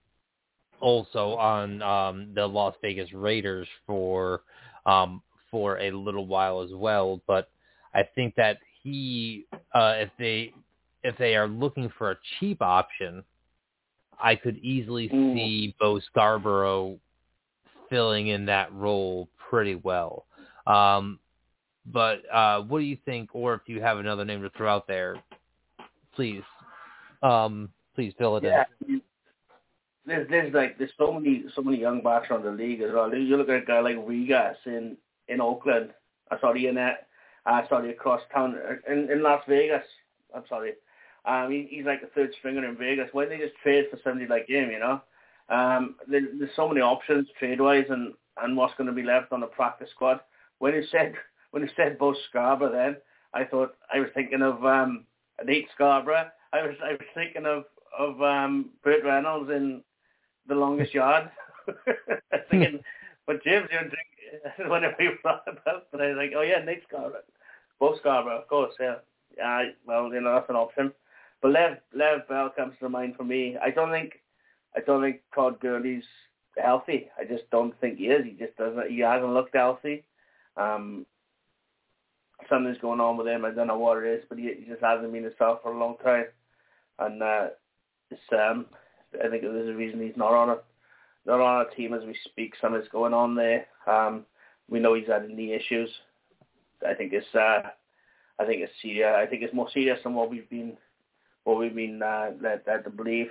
Speaker 4: also on um, the Las Vegas Raiders for um, for a little while as well. But I think that he, uh, if they if they are looking for a cheap option, I could easily
Speaker 5: mm.
Speaker 4: see Bo Scarborough filling in that role pretty well. Um, but uh, what do you think? Or if you have another name to throw out there, please. Um, Please fill it
Speaker 5: yeah.
Speaker 4: in.
Speaker 5: There's, there's like there's so many so many young backs around the league as well. You look at a guy like Regas in, in Oakland. I saw the in that. I saw the across town in, in Las Vegas. I'm sorry. Um, he, he's like the third stringer in Vegas. Why don't they just trade for somebody like him? You know, um, there, there's so many options trade wise, and, and what's going to be left on the practice squad. When he said when he said Bo Scarborough, then I thought I was thinking of um, Nate Scarborough. I was I was thinking of. of um, Burt Reynolds in The Longest Yard. Thinking, but James didn't think whenever he brought it up, but I was like, oh yeah, Nate Scarborough. Bo Scarborough, of course, yeah. Yeah, well, you know, that's an option. But Lev, Lev Bell comes to mind for me. I don't think, I don't think Todd Gurley's healthy. I just don't think he is. He just doesn't, he hasn't looked healthy. Um, something's going on with him. I don't know what it is, but he, he just hasn't been himself for a long time. And, uh, It's, um, I think there's a reason he's not on a not on a team as we speak. Something's going on there. Um, we know he's had knee issues. I think it's uh, I think it's serious. I think it's more serious than what we've been what we've been uh, led, led to believe.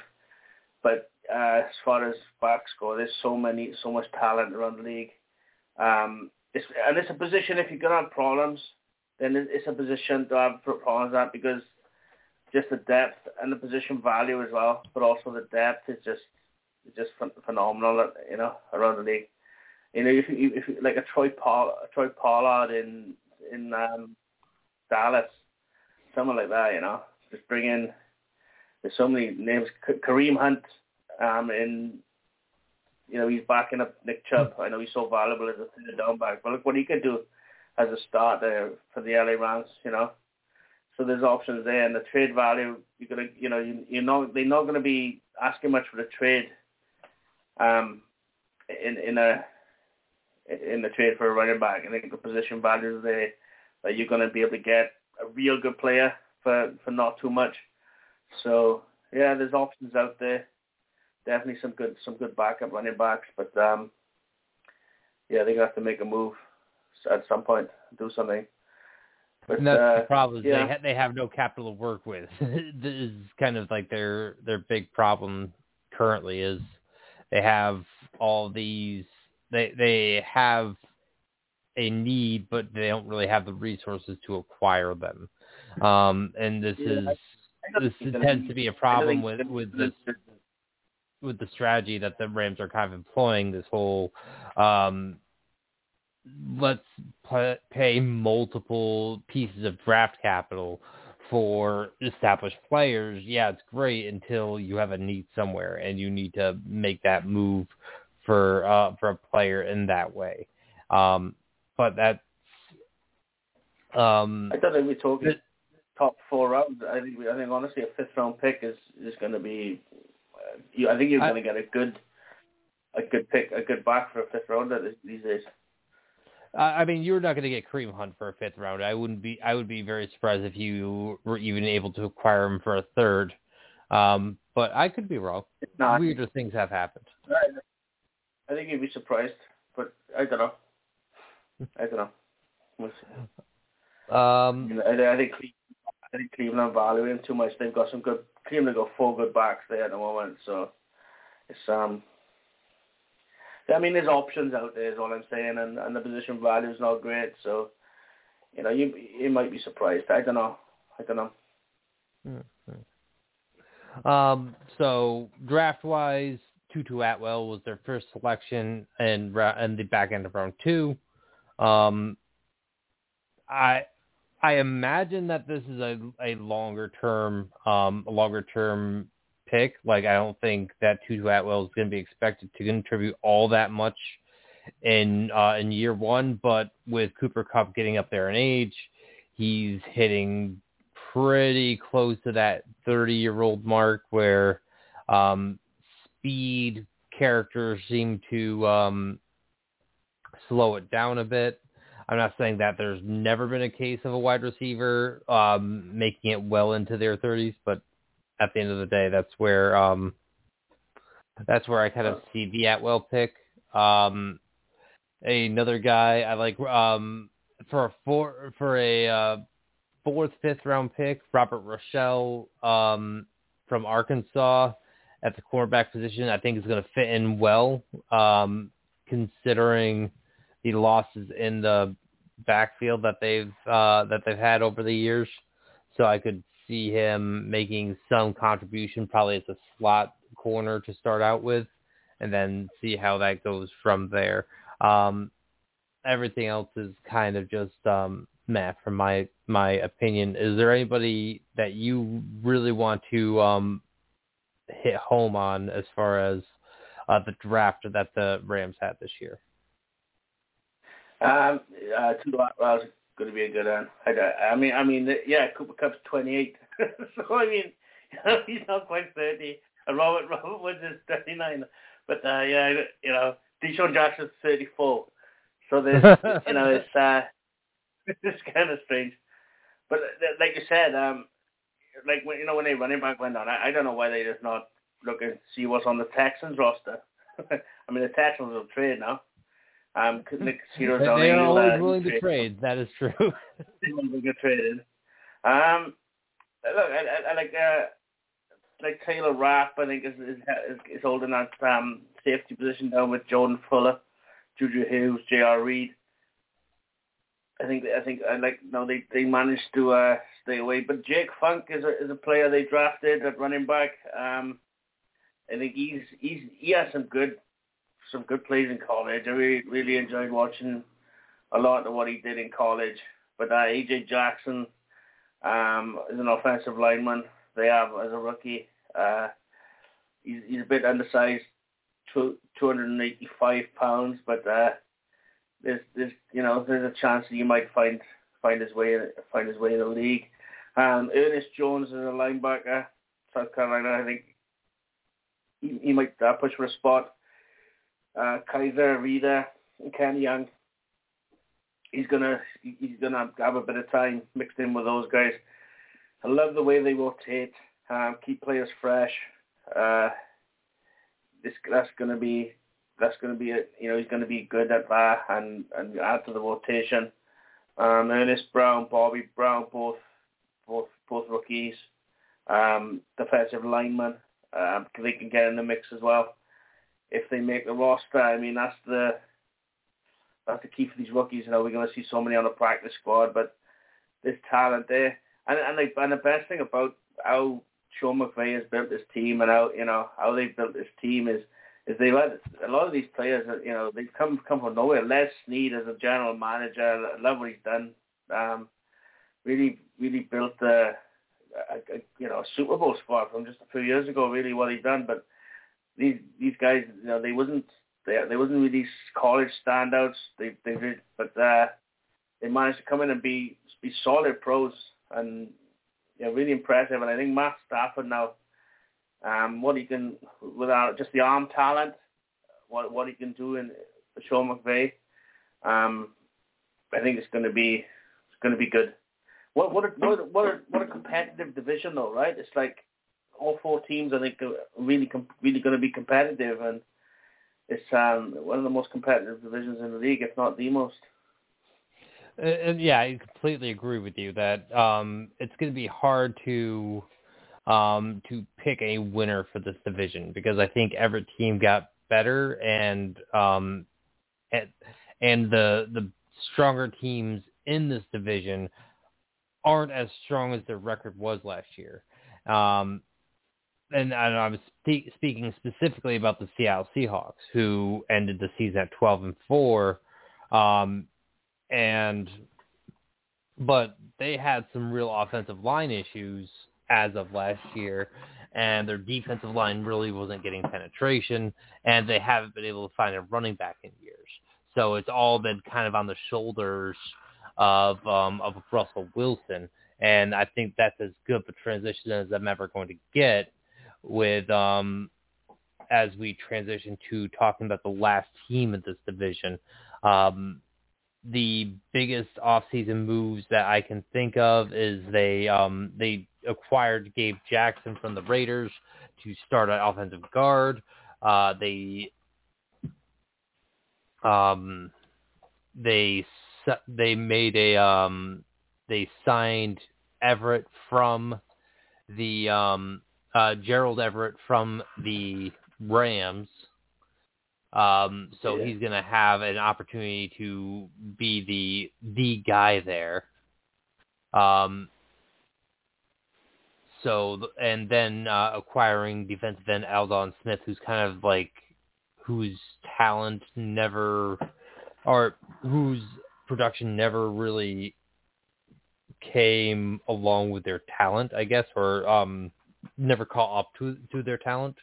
Speaker 5: But uh, as far as backs go, there's so many so much talent around the league. Um, it's, and it's a position if you're gonna have problems, then it's a position to have problems at because. Just the depth and the position value as well, but also the depth is just just phenomenal, you know, around the league. You know, if you, if you, like a Troy Paul, a Troy Pollard in in um, Dallas, someone like that, you know, just bring in. There's so many names. Kareem Hunt, um, in you know, he's backing up Nick Chubb. I know he's so valuable as a third down back, but look what he could do as a starter for the L A Rams, you know. So there's options there, and the trade value you're gonna, you know, you you know they're not gonna be asking much for the trade, um, in in a in the trade for a running back. I think the position value is there that you're gonna be able to get a real good player for, for not too much. So yeah, there's options out there. Definitely some good some good backup running backs, but um, yeah, they're gonna have to make a move at some point, do something. But,
Speaker 4: and that's
Speaker 5: uh,
Speaker 4: the problem. Is
Speaker 5: yeah.
Speaker 4: they ha- they have no capital to work with. This is kind of like their their big problem currently is they have all these they they have a need, but they don't really have the resources to acquire them. Um, and this
Speaker 5: yeah,
Speaker 4: is
Speaker 5: I, I
Speaker 4: this
Speaker 5: think
Speaker 4: tends to be a problem with
Speaker 5: think,
Speaker 4: with this with the strategy that the Rams are kind of employing. This whole um, let's p- pay multiple pieces of draft capital for established players. Yeah, it's great until you have a need somewhere and you need to make that move for uh, for a player in that way. Um, but that's um,
Speaker 5: I don't think we're talking it, top four rounds. I think we, I think honestly a fifth round pick is, is going to be. Uh, you, I think you're going to get a good a good pick, a good back for a fifth rounder these days.
Speaker 4: Uh, I mean, you're not going to get Kareem Hunt for a fifth round. I wouldn't be. I would be very surprised if you were even able to acquire him for a third. Um, but I could be wrong. Weirder things have happened.
Speaker 5: I think you'd be surprised, but I don't know. I don't know. We'll see.
Speaker 4: Um,
Speaker 5: I, I think I think Cleveland value him too much. They've got some good. Cleveland got four good backs there at the moment, so it's um. I mean, there's options out there, is all I'm saying, and, and the position value is not great. So, you know, you you might be surprised. I don't know. I don't know.
Speaker 4: Mm-hmm. Um. So draft wise, Tutu Atwell was their first selection in in the back end of round two. Um. I. I imagine that this is a, a longer term, um, a longer term pick. Like, I don't think that Tutu Atwell is going to be expected to contribute all that much in uh, in year one. But with Cooper Kupp getting up there in age, he's hitting pretty close to that thirty-year-old mark where um, speed characters seem to um, slow it down a bit. I'm not saying that there's never been a case of a wide receiver um, making it well into their thirties, but at the end of the day, that's where um, that's where I kind of see the Atwell pick. Um, another guy I like um, for a four, for a uh, fourth, fifth round pick, Robert Rochelle um, from Arkansas at the cornerback position. I think is going to fit in well, um, considering the losses in the backfield that they've uh, that they've had over the years. So I could see him making some contribution, probably as a slot corner to start out with, and then see how that goes from there. Um, everything else is kind of just um, meh, from my my opinion. Is there anybody that you really want to um, hit home on as far as uh, the draft that the Rams had this year?
Speaker 5: Um, uh, Tutu Atwell's going to be a good one. I, I mean, I mean, yeah, Cooper Kupp's twenty-eight, so I mean, you know, he's not quite thirty. And Robert Robert Woods is thirty-nine, but uh, yeah, you know, Deshaun Jackson's thirty-four. So there's, you know, it's uh, it's kind of strange. But like you said, um, like when you know when they running back went on, I, I don't know why they just not look and see what's on the Texans roster. I mean, the Texans will trade now. Um, Nick Casino's
Speaker 4: they
Speaker 5: down
Speaker 4: they are
Speaker 5: there,
Speaker 4: always
Speaker 5: uh,
Speaker 4: willing to trade. That is true.
Speaker 5: They want to get traded. Um, look, I, I, I like uh, like Taylor Rapp. I think is is, is, is holding that um, safety position down with Jordan Fuller, Juju Hughes, J R. Reed. I think I think I like no they, they managed to uh, stay away. But Jake Funk is a is a player they drafted at running back. Um, I think he's he's he has some good. some good plays in college. I really, really enjoyed watching a lot of what he did in college. But uh, A J Jackson um, is an offensive lineman. They have as a rookie. Uh, he's, he's a bit undersized, two hundred eighty-five pounds, but uh, there's, there's, you know, there's a chance that he might find find his way find his way in the league. Um, Ernest Jones is a linebacker, South Carolina. I think he, he might uh, push for a spot. Uh, Kaiser, Reader, and Ken Young. He's gonna he's gonna have a bit of time mixed in with those guys. I love the way they rotate, um, keep players fresh. Uh, this that's gonna be that's gonna be a, you know he's gonna be good at that and, and add to the rotation. Um, Ernest Brown, Bobby Brown, both both both rookies, um, defensive linemen. Um, they can get in the mix as well. If they make the roster, I mean, that's the that's the key for these rookies. You know, we're going to see so many on the practice squad, but there's talent there. And and, like, and the best thing about how Sean McVay has built this team and how you know how they've built this team is is they let a lot of these players. You know, they've come come from nowhere. Les Snead as a general manager, I love what he's done. Um, really, really built a, a, a you know a Super Bowl squad from just a few years ago. Really, what he's done, but. These these guys, you know, they wasn't they they wasn't really these college standouts. They they did, but uh, they managed to come in and be be solid pros and you know, really impressive. And I think Matt Stafford now, um, what he can without just the arm talent, what what he can do in Sean McVay, um, I think it's going to be it's going to be good. What what a, what a, what a, what a competitive division though, right? It's like. All four teams, I think, are really, really going to be competitive, and it's um, one of the most competitive divisions in the league, if not the most.
Speaker 4: And yeah, I completely agree with you that um, it's going to be hard to um, to pick a winner for this division because I think every team got better and um, and, and the the stronger teams in this division aren't as strong as their record was last year. Um, and, and I was spe- speaking specifically about the Seattle Seahawks, who ended the season at twelve and four. Um, and but they had some real offensive line issues as of last year, and their defensive line really wasn't getting penetration, and they haven't been able to find a running back in years. So it's all been kind of on the shoulders of um, of Russell Wilson, and I think that's as good of a transition as I'm ever going to get with um, as we transition to talking about the last team in this division. Um, the biggest offseason moves that I can think of is they um, they acquired Gabe Jackson from the Raiders to start at offensive guard. Uh, they um, they they made a um, they signed Everett from the um, uh, Gerald Everett from the Rams. Um, so yeah. He's going to have an opportunity to be the the guy there. Um, so and then uh, acquiring defensive end Aldon Smith, who's kind of like whose talent never or whose production never really came along with their talent, I guess, or um, never caught up to to their talent.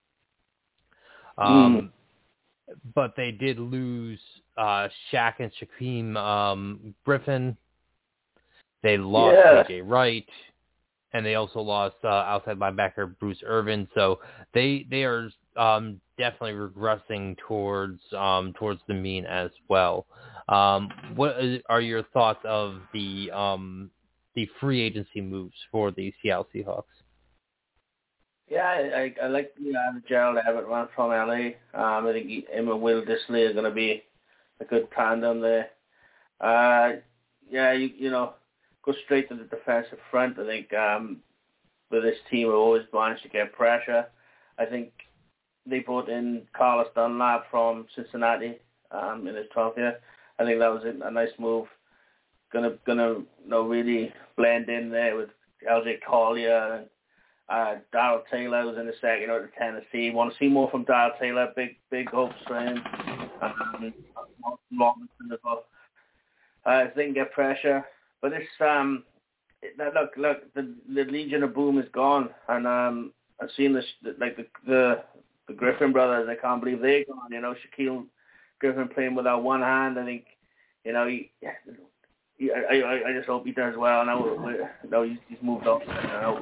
Speaker 4: Um. Mm. But they did lose uh, Shaq and Shaquem um, Griffin. They lost
Speaker 5: yeah.
Speaker 4: A J Wright, and they also lost uh, outside linebacker Bruce Irvin. So they they are um, definitely regressing towards um, towards the mean as well. Um, what are your thoughts of the um, the free agency moves for the Seattle Seahawks?
Speaker 5: Yeah, I, I, I like the uh, Gerald Everett one from L A. Um, I think he, him and Will Dissly are going to be a good tandem there. Uh, yeah, you, you know, go straight to the defensive front. I think um, with this team, we've always managed to get pressure. I think they brought in Carlos Dunlap from Cincinnati um, in his twelfth year. I think that was a, a nice move. Gonna, gonna, you know, really blend in there with L J Collier and Uh, Darrell Taylor was in the second year at Tennessee. Want to see more from Darrell Taylor. Big, big hopes for him. Um, Robinson as well. Uh, if they can get pressure, but it's um, look, look, the, the Legion of Boom is gone, and um, I've seen this like the, the the Griffin brothers. I can't believe they're gone. You know, Shaquille Griffin playing without one hand. I think, you know, he. Yeah, I, I I just hope he does well. Now, no, he's, he's moved on. Uh,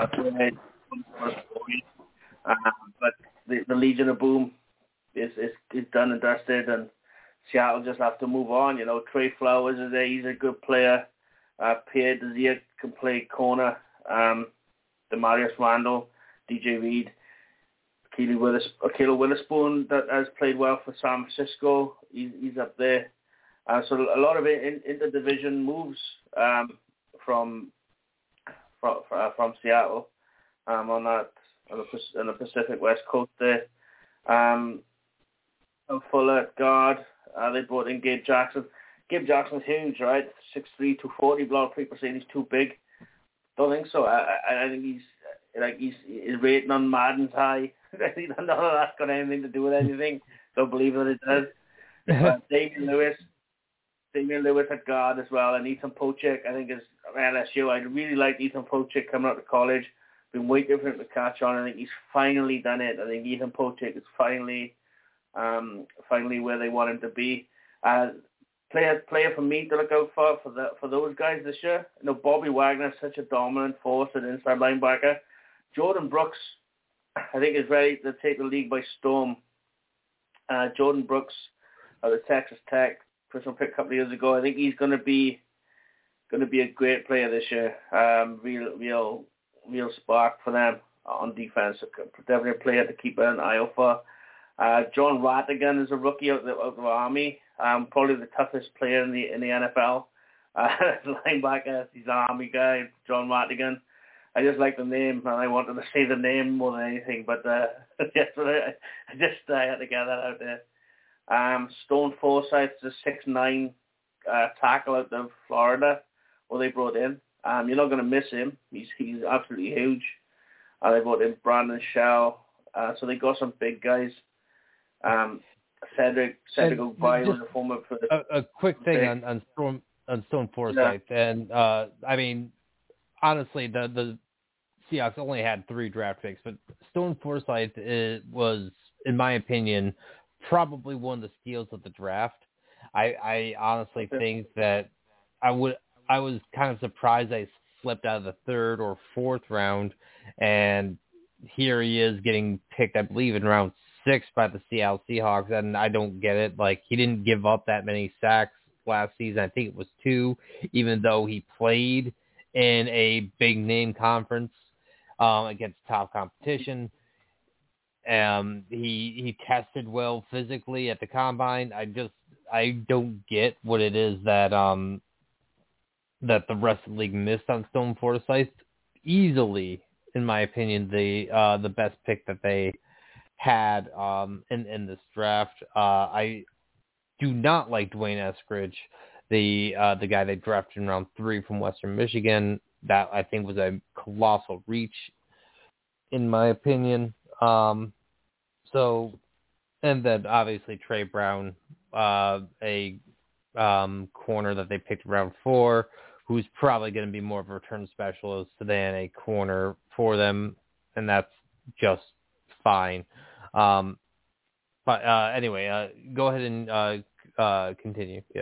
Speaker 5: but the, the Legion of Boom is, is is done and dusted, and Seattle just have to move on. You know, Trey Flowers is there; he's a good player. Uh, Pierre Desir can play corner. Um, Demarius Randall, D J Reed, Keely Willis, Caleb Witherspoon that has played well for San Francisco. He's he's up there. Uh, so a lot of it in, in the division moves um, from from from Seattle um, on that on the, on the Pacific West Coast there. Um, Fuller at guard. Uh, they brought in Gabe Jackson. Gabe Jackson's huge, right? six three, two forty. A lot of people saying he's too big. Don't think so. I, I, I think he's like he's his rating on Madden's high. I think none of that's got anything to do with anything. Don't believe that it does. uh, Damian Lewis. Damian Lewis at guard as well, and Ethan Pochek, I think, is L S U. I really like Ethan Pochek coming out of college. Been waiting for him to catch on. I think he's finally done it. I think Ethan Pochek is finally, um, finally where they want him to be. Uh, player, player for me to look out for for the, for those guys this year. You know, Bobby Wagner is such a dominant force at inside linebacker. Jordan Brooks, I think, is ready to take the league by storm. Uh, Jordan Brooks of the Texas Tech. Personal pick a couple of years ago. I think he's going to be going to be a great player this year. Um, real, real, real spark for them on defense. Definitely a player to keep an eye out for. Uh, John Rattigan is a rookie out of the, out of the Army, um, probably the toughest player in the in the N F L. Uh, linebacker, he's an Army guy, John Rattigan. I just like the name, and I wanted to say the name more than anything, but uh, yesterday I just uh, had to get that out there. Um, Stone Forsyth is a six nine uh, tackle out of Florida, where they brought in. Um, you're not going to miss him. He's he's absolutely huge. Uh, they brought in Brandon Shell, uh, so they got some big guys. Um, Cedric Cedric Ogbuy was a former. For the,
Speaker 4: a, a quick thing on on Stone on Stone Forsyth, yeah. and uh, I mean, honestly, the the Seahawks only had three draft picks, but Stone Forsyth is, was, in my opinion, probably one of the steals of the draft. I, I honestly think that I would. I was kind of surprised I slipped out of the third or fourth round, and here he is getting picked, I believe, in round six by the Seattle Seahawks, and I don't get it. Like, he didn't give up that many sacks last season. I think it was two, even though he played in a big-name conference um, against top competition. Um, he he tested well physically at the combine. I just I don't get what it is that um that the rest of the league missed on Stone Forsyth. Easily, in my opinion, the uh, the best pick that they had um, in in this draft. Uh, I do not like Dwayne Eskridge, the uh, the guy they drafted in round three from Western Michigan. That I think was a colossal reach, in my opinion. Um, so, and then obviously Trey Brown, uh, a um, corner that they picked round four, who's probably going to be more of a return specialist than a corner for them, and that's just fine. Um, but uh, anyway, uh, go ahead and uh, uh, continue. Yeah.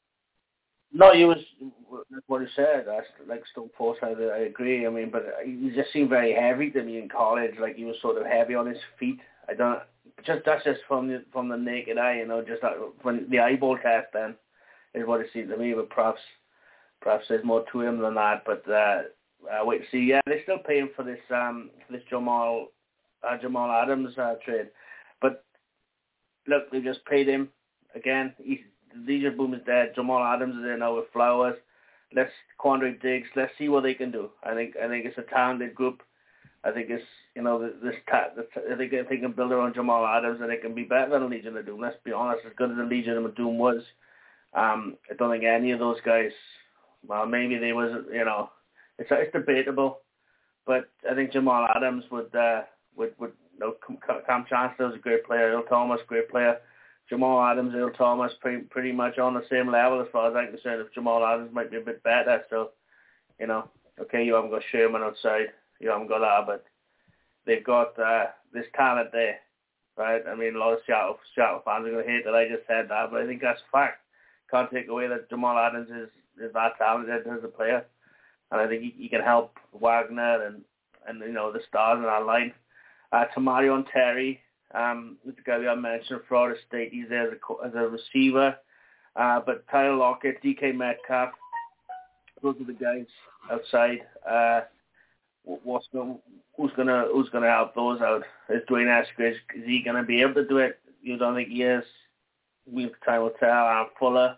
Speaker 5: No, you was what you said. That's like Stone Forsyth. I agree. I mean, but he just seemed very heavy to me in college. Like he was sort of heavy on his feet. I don't just that's just from the from the naked eye, you know, just that, when the eyeball test then is what it seemed to me. But perhaps perhaps there's more to him than that. But uh, uh, wait to see. Yeah, they're still paying for this um for this Jamal uh, Jamal Adams uh, trade. But look, they just paid him again. He's Legion Boom is dead. Jamal Adams is there now with Flowers. Let's Quandre Diggs. Let's see what they can do. I think I think it's a talented group. I think it's you know this. Ta- I think if they can build around Jamal Adams, and they can be better than the Legion of Doom. Let's be honest. As good as the Legion of Doom was, um, I don't think any of those guys. Well, maybe they was. You know, it's it's debatable, but I think Jamal Adams would uh, would would. You know, Cam Chancellor was a great player. Earl Thomas, great player. Jamal Adams, Earl Thomas, pretty pretty much on the same level as far as I'm concerned. If Jamal Adams might be a bit better, so you know, okay, you haven't got Sherman outside, you haven't got that, but they've got uh, this talent there, right? I mean, a lot of Seattle Seattle fans are going to hate that I just said that, but I think that's a fact. Can't take away that Jamal Adams is, is that talented as a player, and I think he, he can help Wagner and and you know the stars in our line. Uh, Tamarion Terry. Um, the guy we have mentioned, Florida State, he's there as a, as a receiver. Uh, but Tyler Lockett, D K Metcalf, those are the guys outside. Uh, what's gonna, who's gonna who's gonna help those out? Is Dwayne Eskridge? Is he gonna be able to do it? You don't think he is? We time will tell. Uh, Fuller,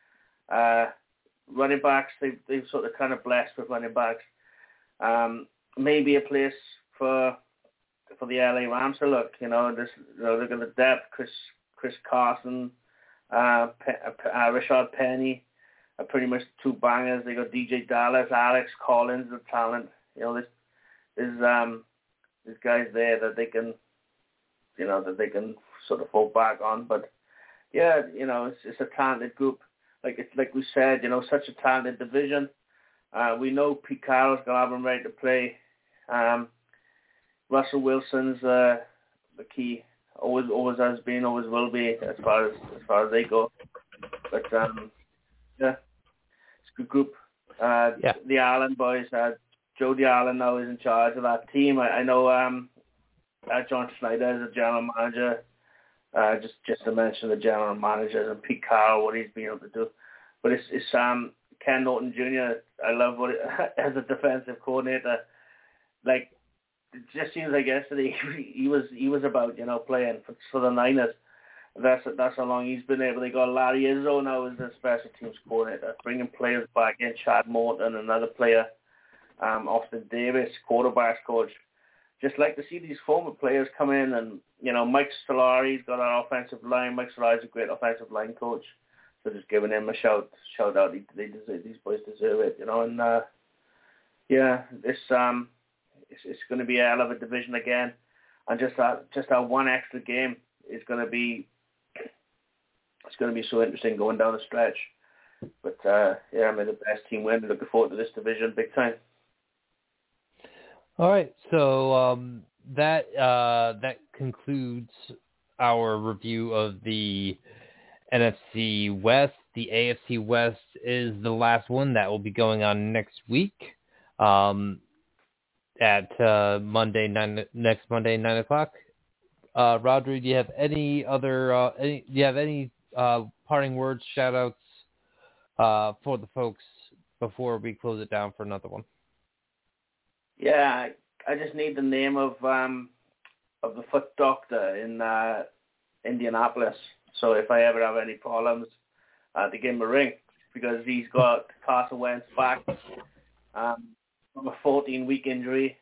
Speaker 5: uh, running backs. They they've sort of kind of blessed with running backs. Um, maybe a place for. For the L A Rams to look, you know, this, you know, look at the depth. Chris, Chris Carson, uh, Pe- uh, Rashad Penny, are pretty much two bangers. They got D J Dallas, Alex Collins, the talent. You know, there's, there's um, there's guys there that they can, you know, that they can sort of fall back on. But yeah, you know, it's it's a talented group. Like it's like we said, you know, such a talented division. Uh, we know Pete Carroll's gonna have them ready to play. Um. Russell Wilson's uh, the key, always, always has been, always will be, as far as as far as they go. But um, yeah, it's a good group. Uh,
Speaker 4: yeah.
Speaker 5: The Allen boys, uh, Jody Allen now is in charge of that team. I, I know um, uh, John Schneider is a general manager. Uh, just just to mention the general managers and Pete Carroll, what he's been able to do. But it's it's um, Ken Norton Junior I love what it, as a defensive coordinator, like. it just seems like yesterday he was he was about, you know, playing for, for the Niners. That's that's how long he's been able. They got Larry Izzo now as the special teams coordinator, bringing players back in. Chad Morton, another player, um, Austin Davis, quarterbacks coach. Just like to see these former players come in, and you know, Mike Solari's got our offensive line. Mike Solari's a great offensive line coach, so just giving him a shout shout out. They deserve, these boys deserve it, you know. And uh, yeah, this um, it's, it's going to be a hell of a division again, and just that just that one extra game is going to be. It's going to be so interesting going down the stretch. But, uh, yeah, I mean, the best team win. Looking forward to this division big time.
Speaker 4: All right. So um, that uh, that concludes our review of the N F C West. The A F C West is the last one that will be going on next week um, at uh, Monday, nine, next Monday, nine o'clock. Uh, Rodri, do you have any other, uh, any, do you have any Uh, parting words, shout-outs uh, for the folks before we close it down for another one?
Speaker 5: Yeah, I, I just need the name of um, of the foot doctor in uh, Indianapolis. So if I ever have any problems, uh, to give him a ring, because he's got Carson Wentz back um, from a fourteen-week injury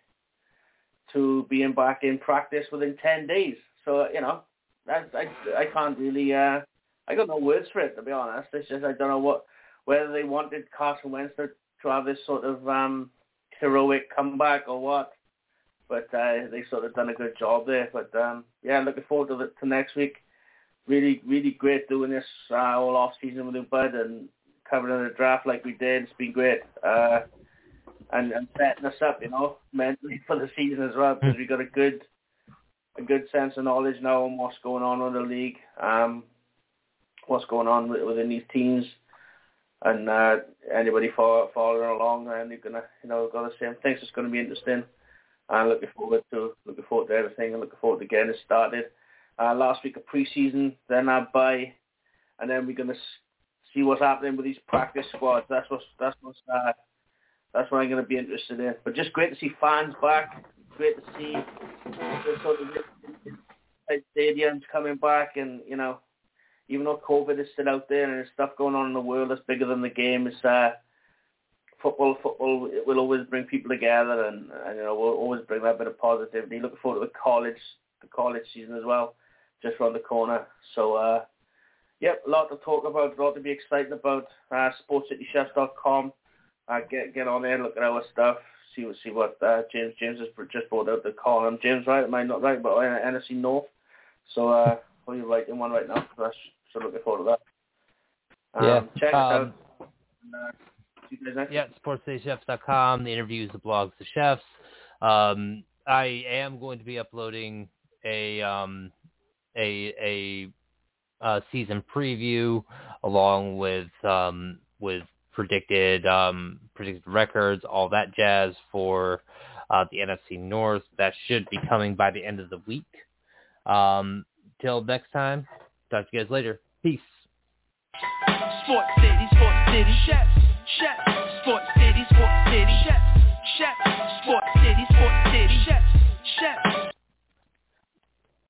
Speaker 5: to being back in practice within ten days. So, you know, that's, I, I can't really... Uh, I got no words for it, to be honest. It's just I don't know what whether they wanted Carson Wentz to, to have this sort of um, heroic comeback or what. But uh, they sort of done a good job there. But um, yeah, looking forward to, the, to next week. Really, really great doing this uh, all off season with you, bud, and covering the draft like we did. It's been great, uh, and, and setting us up, you know, mentally for the season as well, because we got a good, a good sense of knowledge now on what's going on in the league. Um, what's going on within these teams, and uh, anybody follow, following along, and you're gonna, you know, got the same things. It's going to be interesting. And looking forward to looking forward to everything, and looking forward to getting it started. Uh, last week of preseason, then our bye, and then we're gonna see what's happening with these practice squads. That's what's that's what's uh, that's what I'm gonna be interested in. But just great to see fans back. Great to see the sort of stadiums coming back, and you know. Even though COVID is still out there and there's stuff going on in the world that's bigger than the game, it's, uh, football, football it will always bring people together, and, and you know we'll always bring that bit of positivity. Looking forward to the college, the college season as well, just around the corner. So, uh, yep, a lot to talk about, a lot to be excited about. Uh, sports city chefs dot com. Uh, get get on there, look at our stuff, see what see what uh, James James has just brought out the column. James, right? Am I not right? But uh, N F C North. So. Uh, Well, you're writing one right now, so so looking forward to that. Um,
Speaker 4: yeah.
Speaker 5: Check it
Speaker 4: um,
Speaker 5: out. And, uh, see you guys next.
Speaker 4: Yeah, sports city chefs dot com, the interviews, the blogs, the chefs. Um, I am going to be uploading a um, a a, a season preview along with um, with predicted um, predicted records, all that jazz for uh, the N F C North. That should be coming by the end of the week. Um, Till next time, talk to you guys later. Peace.
Speaker 3: Sports City, Sports City, Chefs, Chefs, Sports City, Sports City, Chefs, Chefs, Sports City, Sports City, Chefs, Chefs.